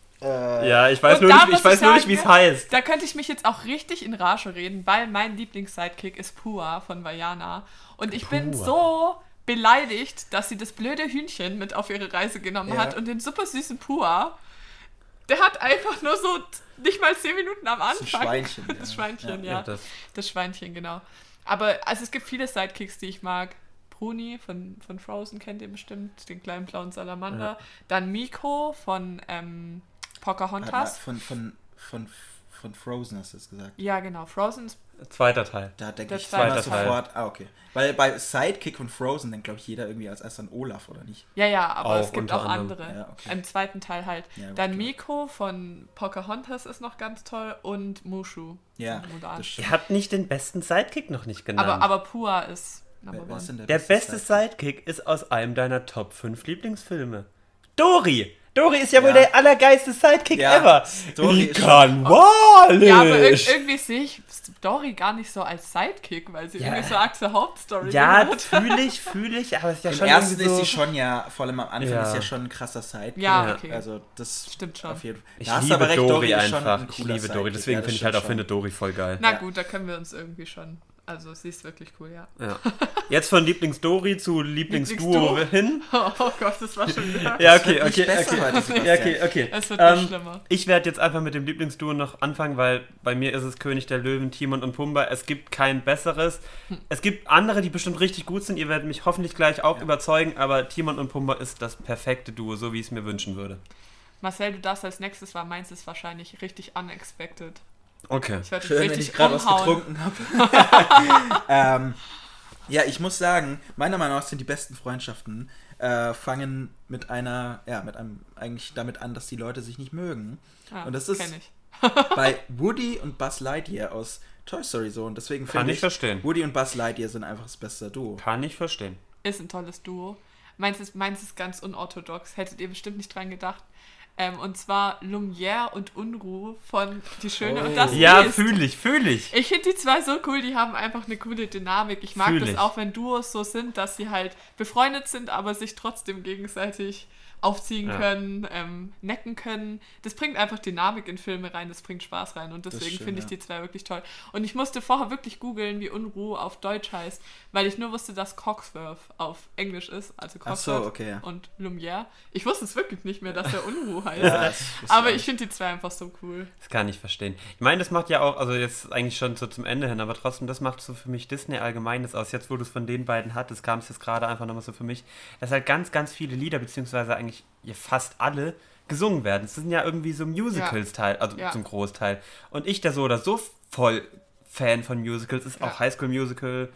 Äh, Ja, ich weiß Und nur da nicht, muss ich weiß ich nur nicht, sagen, wie es heißt. Da könnte ich mich jetzt auch richtig in Rage reden, weil mein Lieblings-Sidekick ist Pua von Vajana. Und ich bin Pua. so beleidigt, dass sie das blöde Hühnchen mit auf ihre Reise genommen Ja. hat und den super süßen Pua. Der hat einfach nur so nicht mal zehn Minuten am Das Anfang. ist ein Schweinchen. Das ja. Schweinchen, ja. Ja, das, Das Schweinchen, genau. Aber also es gibt viele Sidekicks, die ich mag. Bruni von, von Frozen kennt ihr bestimmt, den kleinen blauen Salamander. Ja. Dann Miko von ähm, Pocahontas. Von, von, von, von Frozen hast du es gesagt. Ja, genau. Frozen ist zweiter Teil. Da denke Der ich zweite immer Teil. sofort, ah, okay. Weil bei Sidekick von Frozen denkt, glaube ich, jeder irgendwie als erst an Olaf, oder nicht? Ja, ja, aber Auch es gibt unter auch anderem. andere. Ja, okay. Im zweiten Teil halt. Ja, gut, Dann klar. Miko von Pocahontas ist noch ganz toll und Mushu. Ja, von Mulan. das stimmt. Ihr habt nicht den besten Sidekick noch nicht genannt. Aber, aber Pua ist Number Wer, wer ist one. denn der beste Sidekick ist aus einem deiner Top fünf Lieblingsfilme. Dory! Dory ist ja, Ja. wohl der allergeilste Sidekick Ja, ever. Dory Die ist kann Ja, aber ir wahrlich. irgendwie sehe ich Dory gar nicht so als Sidekick, weil sie Ja. irgendwie so Arc zur Hauptstory Ja, gehört. fühle ich, fühle ich, aber es ist ja Im schon ersten irgendwie so... ist sie schon ja, vor allem am Anfang Ja. ist ja schon ein krasser Sidekick. Ja, Ja. okay. Also das Stimmt schon. auf jeden Fall. Ich Da hast du liebe aber recht, Dory ist schon einfach. ein Ich cooler liebe Dory, Sidekick. deswegen Ja, das finde ich halt auch stimmt finde schon. Dory voll geil. Na Ja. gut, da können wir uns irgendwie schon. Also sie ist wirklich cool, ja. Ja. Jetzt von Lieblings-Dory zu Lieblingsduo Lieblingsduo. hin. Oh Gott, das war schon wieder. Ja, Das wird okay, nicht okay, besser okay. heute, Sebastian. Ja, okay, okay. Es wird noch Ähm, schlimmer. ich werde jetzt einfach mit dem Lieblingsduo noch anfangen, weil bei mir ist es König der Löwen, Timon und Pumba. Es gibt kein besseres. Es gibt andere, die bestimmt richtig gut sind. Ihr werdet mich hoffentlich gleich auch Ja. überzeugen, aber Timon und Pumba ist das perfekte Duo, so wie ich es mir wünschen würde. Marcel, du darfst als nächstes, weil meins ist wahrscheinlich richtig unexpected. Okay. Ich werde dich Schön, wenn richtig ich gerade was umhauen. getrunken habe. ähm, ja, ich muss sagen, meiner Meinung nach sind die besten Freundschaften äh, fangen mit einer, ja, mit einem eigentlich damit an, dass die Leute sich nicht mögen. Ja, Und das ist- kenn ich. Bei Woody und Buzz Lightyear aus Toy Story so und deswegen Kann finde ich ich, verstehen. Woody und Buzz Lightyear sind einfach das beste Duo. Kann ich verstehen. Ist ein tolles Duo. Meins ist, meins ist ganz unorthodox. Hättet ihr bestimmt nicht dran gedacht. Ähm, und zwar Lumière und Unruh von Die Schöne Oh. und das Ja, Biest. fühle ich, fühle ich. Ich finde die zwei so cool, die haben einfach eine coole Dynamik. Ich mag Fühl das ich. auch, wenn Duos so sind, dass sie halt befreundet sind, aber sich trotzdem gegenseitig aufziehen Ja. können, ähm, necken können. Das bringt einfach Dynamik in Filme rein, das bringt Spaß rein und Das deswegen stimmt, finde ich ja. die zwei wirklich toll. Und ich musste vorher wirklich googeln, wie Unruh auf Deutsch heißt, weil ich nur wusste, dass Cogsworth auf Englisch ist, also Ach so, Cogsworth okay, ja. und Lumière. Ich wusste es wirklich nicht mehr, dass der Unruh heißt. Ja, das wusste Aber ich ich finde die zwei einfach so cool. Das kann ich verstehen. Ich meine, das macht ja auch, also jetzt eigentlich schon so zum Ende hin, aber trotzdem, das macht so für mich Disney Allgemeines aus. Jetzt, wo du es von den beiden hattest, kam es jetzt gerade einfach nochmal so für mich, dass halt ganz, ganz viele Lieder, beziehungsweise eigentlich ja, fast alle, gesungen werden. Das sind ja irgendwie so Musicals, Teil, also Ja. zum Großteil. Und ich, der so oder so voll Fan von Musicals ist, Ja. auch High School Musical,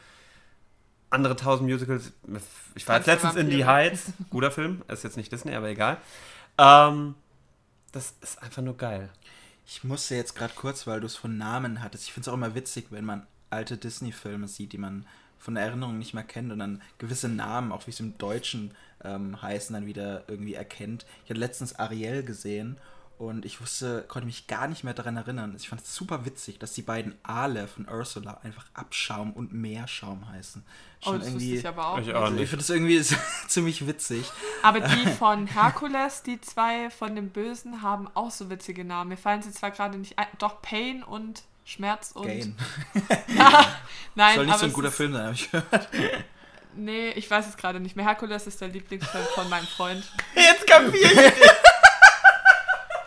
andere tausend Musicals. Ich war jetzt Tanz der letztens in die Vampire. Heights, guter Film, ist jetzt nicht Disney, aber egal. Ähm, das ist einfach nur geil. Ich musste jetzt gerade kurz, weil du es von Namen hattest. Ich finde es auch immer witzig, wenn man alte Disney-Filme sieht, die man von der Erinnerung nicht mehr kennt und dann gewisse Namen, auch wie es im Deutschen ähm, heißen, dann wieder irgendwie erkennt. Ich hatte letztens Ariel gesehen und ich wusste, konnte mich gar nicht mehr daran erinnern. Ich fand es super witzig, dass die beiden Aale von Ursula einfach Abschaum und Meerschaum heißen. Oh, das wusste ich aber auch. Ich nicht. auch Also ich nicht. finde das irgendwie ziemlich witzig. Aber die von Herkules, die zwei von dem Bösen, haben auch so witzige Namen. Mir fallen sie zwar gerade nicht ein. Doch, Pain und Schmerz und... Gain. Nein, Soll nicht aber so ein es guter ist, Film sein, habe ich gehört. Nee, ich weiß es gerade nicht mehr. Herkules ist der Lieblingsfilm von meinem Freund. Jetzt kapier ich.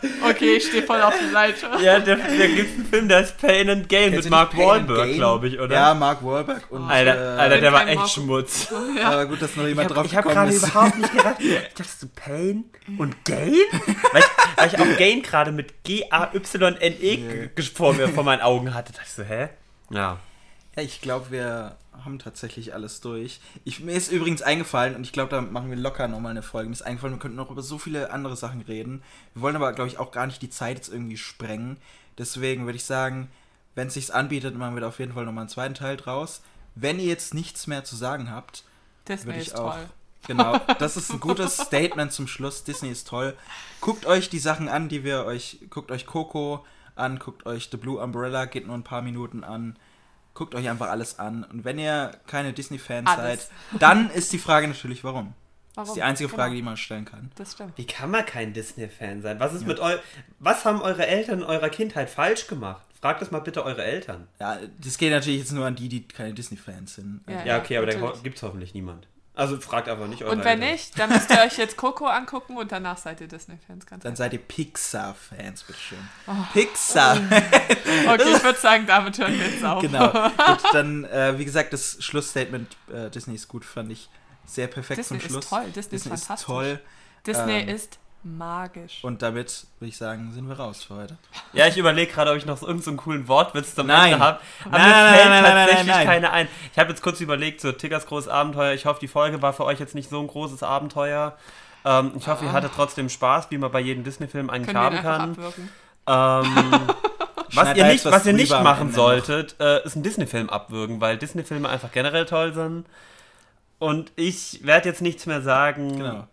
Okay, ich stehe voll auf der Seite. Ja, da gibt es einen Film, der ist Pain and Gain Kennst mit du Mark nicht Pain and Wahlberg, Gain? glaube ich, oder? Ja, Mark Wahlberg. Und, Alter, äh, Alter, der war kein echt Mark- Schmutz. Ja. Aber gut, dass noch jemand drauf Ich habe gekommen gerade ist. überhaupt nicht gedacht. Ich dachte so, Pain und Gain? Weil ich, weil ich auch Gain gerade mit G A Y N E Yeah. g- vor mir vor meinen Augen hatte. Da dachte ich so, hä? Ja. Ja, ich glaube, wir haben tatsächlich alles durch. Ich, mir ist übrigens eingefallen, und ich glaube, da machen wir locker nochmal eine Folge. Mir ist eingefallen, wir könnten noch über so viele andere Sachen reden. Wir wollen aber, glaube ich, auch gar nicht die Zeit jetzt irgendwie sprengen. Deswegen würde ich sagen, wenn es sich anbietet, machen wir da auf jeden Fall nochmal einen zweiten Teil draus. Wenn ihr jetzt nichts mehr zu sagen habt, Disney würde ich ist auch... toll. Genau, das ist ein gutes Statement zum Schluss. Disney ist toll. Guckt euch die Sachen an, die wir euch... Guckt euch Coco an, guckt euch The Blue Umbrella, geht nur ein paar Minuten an. Guckt euch einfach alles an. Und wenn ihr keine Disney-Fans Alles. seid, dann ist die Frage natürlich, warum? Das Warum? ist die einzige Frage, Genau. die man stellen kann. Das stimmt. Wie kann man kein Disney-Fan sein? Was ist mit eu Was haben eure Eltern in eurer Kindheit falsch gemacht? Fragt das mal bitte eure Eltern. Ja, das geht natürlich jetzt nur an die, die keine Disney-Fans sind. Ja, Ja, okay, aber da natürlich. gibt es hoffentlich niemand. Also fragt einfach nicht eure Und wenn Eltern. nicht, dann müsst ihr euch jetzt Coco angucken und danach seid ihr Disney-Fans. Ganz Dann einfach. seid ihr Pixar-Fans, bitteschön. Oh. Pixar! Okay, ich würde sagen, damit hören wir jetzt auf. Genau. Gut, dann, äh, wie gesagt, das Schlussstatement äh, Disney ist gut, fand ich sehr perfekt Disney zum Schluss. ist toll, Disney, Disney ist ist fantastisch. toll. Disney Ähm, ist magisch. Und damit würde ich sagen, sind wir raus für heute. Ja, ich überlege gerade, ob ich noch so irgendeinen so coolen Wortwitz zum Nein. Ende habe. Aber Nein, mir nein, fällt nein, nein, nein, tatsächlich nein, nein. keine ein. Ich habe jetzt kurz überlegt, so Tiggers großes Abenteuer. Ich hoffe, die Folge war für euch jetzt nicht so ein großes Abenteuer. Ähm, ich hoffe, ihr hattet trotzdem Spaß, wie man bei jedem Disney-Film eigentlich Können wir haben ihn einfach kann. abwürgen? Ähm, was Schneid ihr da nicht, jetzt was ihr drüber nicht am machen Ende solltet, äh, ist einen Disney-Film abwürgen, weil Disney-Filme einfach generell toll sind. Und ich werde jetzt nichts mehr sagen. Genau.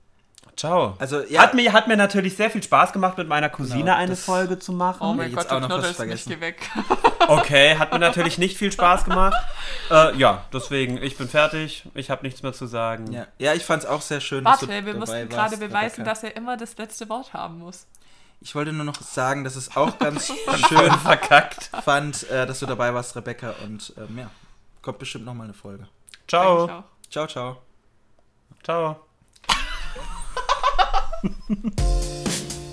Ciao. Also, ja. Hat mir, hat mir natürlich sehr viel Spaß gemacht, mit meiner Cousine Genau, eine das- Folge zu machen. Oh mein jetzt Gott, auch du noch was knuddelst mich, vergessen. geh weg. Okay, hat mir natürlich nicht viel Spaß gemacht. Äh, ja, deswegen, ich bin fertig. Ich habe nichts mehr zu sagen. Ja, ja ich fand es auch sehr schön, Warte, dass du wir dabei mussten warst, gerade beweisen, Rebecca. dass er immer das letzte Wort haben muss. Ich wollte nur noch sagen, dass es auch ganz Schön schön verkackt. fand, äh, dass du dabei warst, Rebecca. Und ähm, ja, kommt bestimmt nochmal eine Folge. Ciao. Eigentlich auch. Ciao, ciao. Ciao.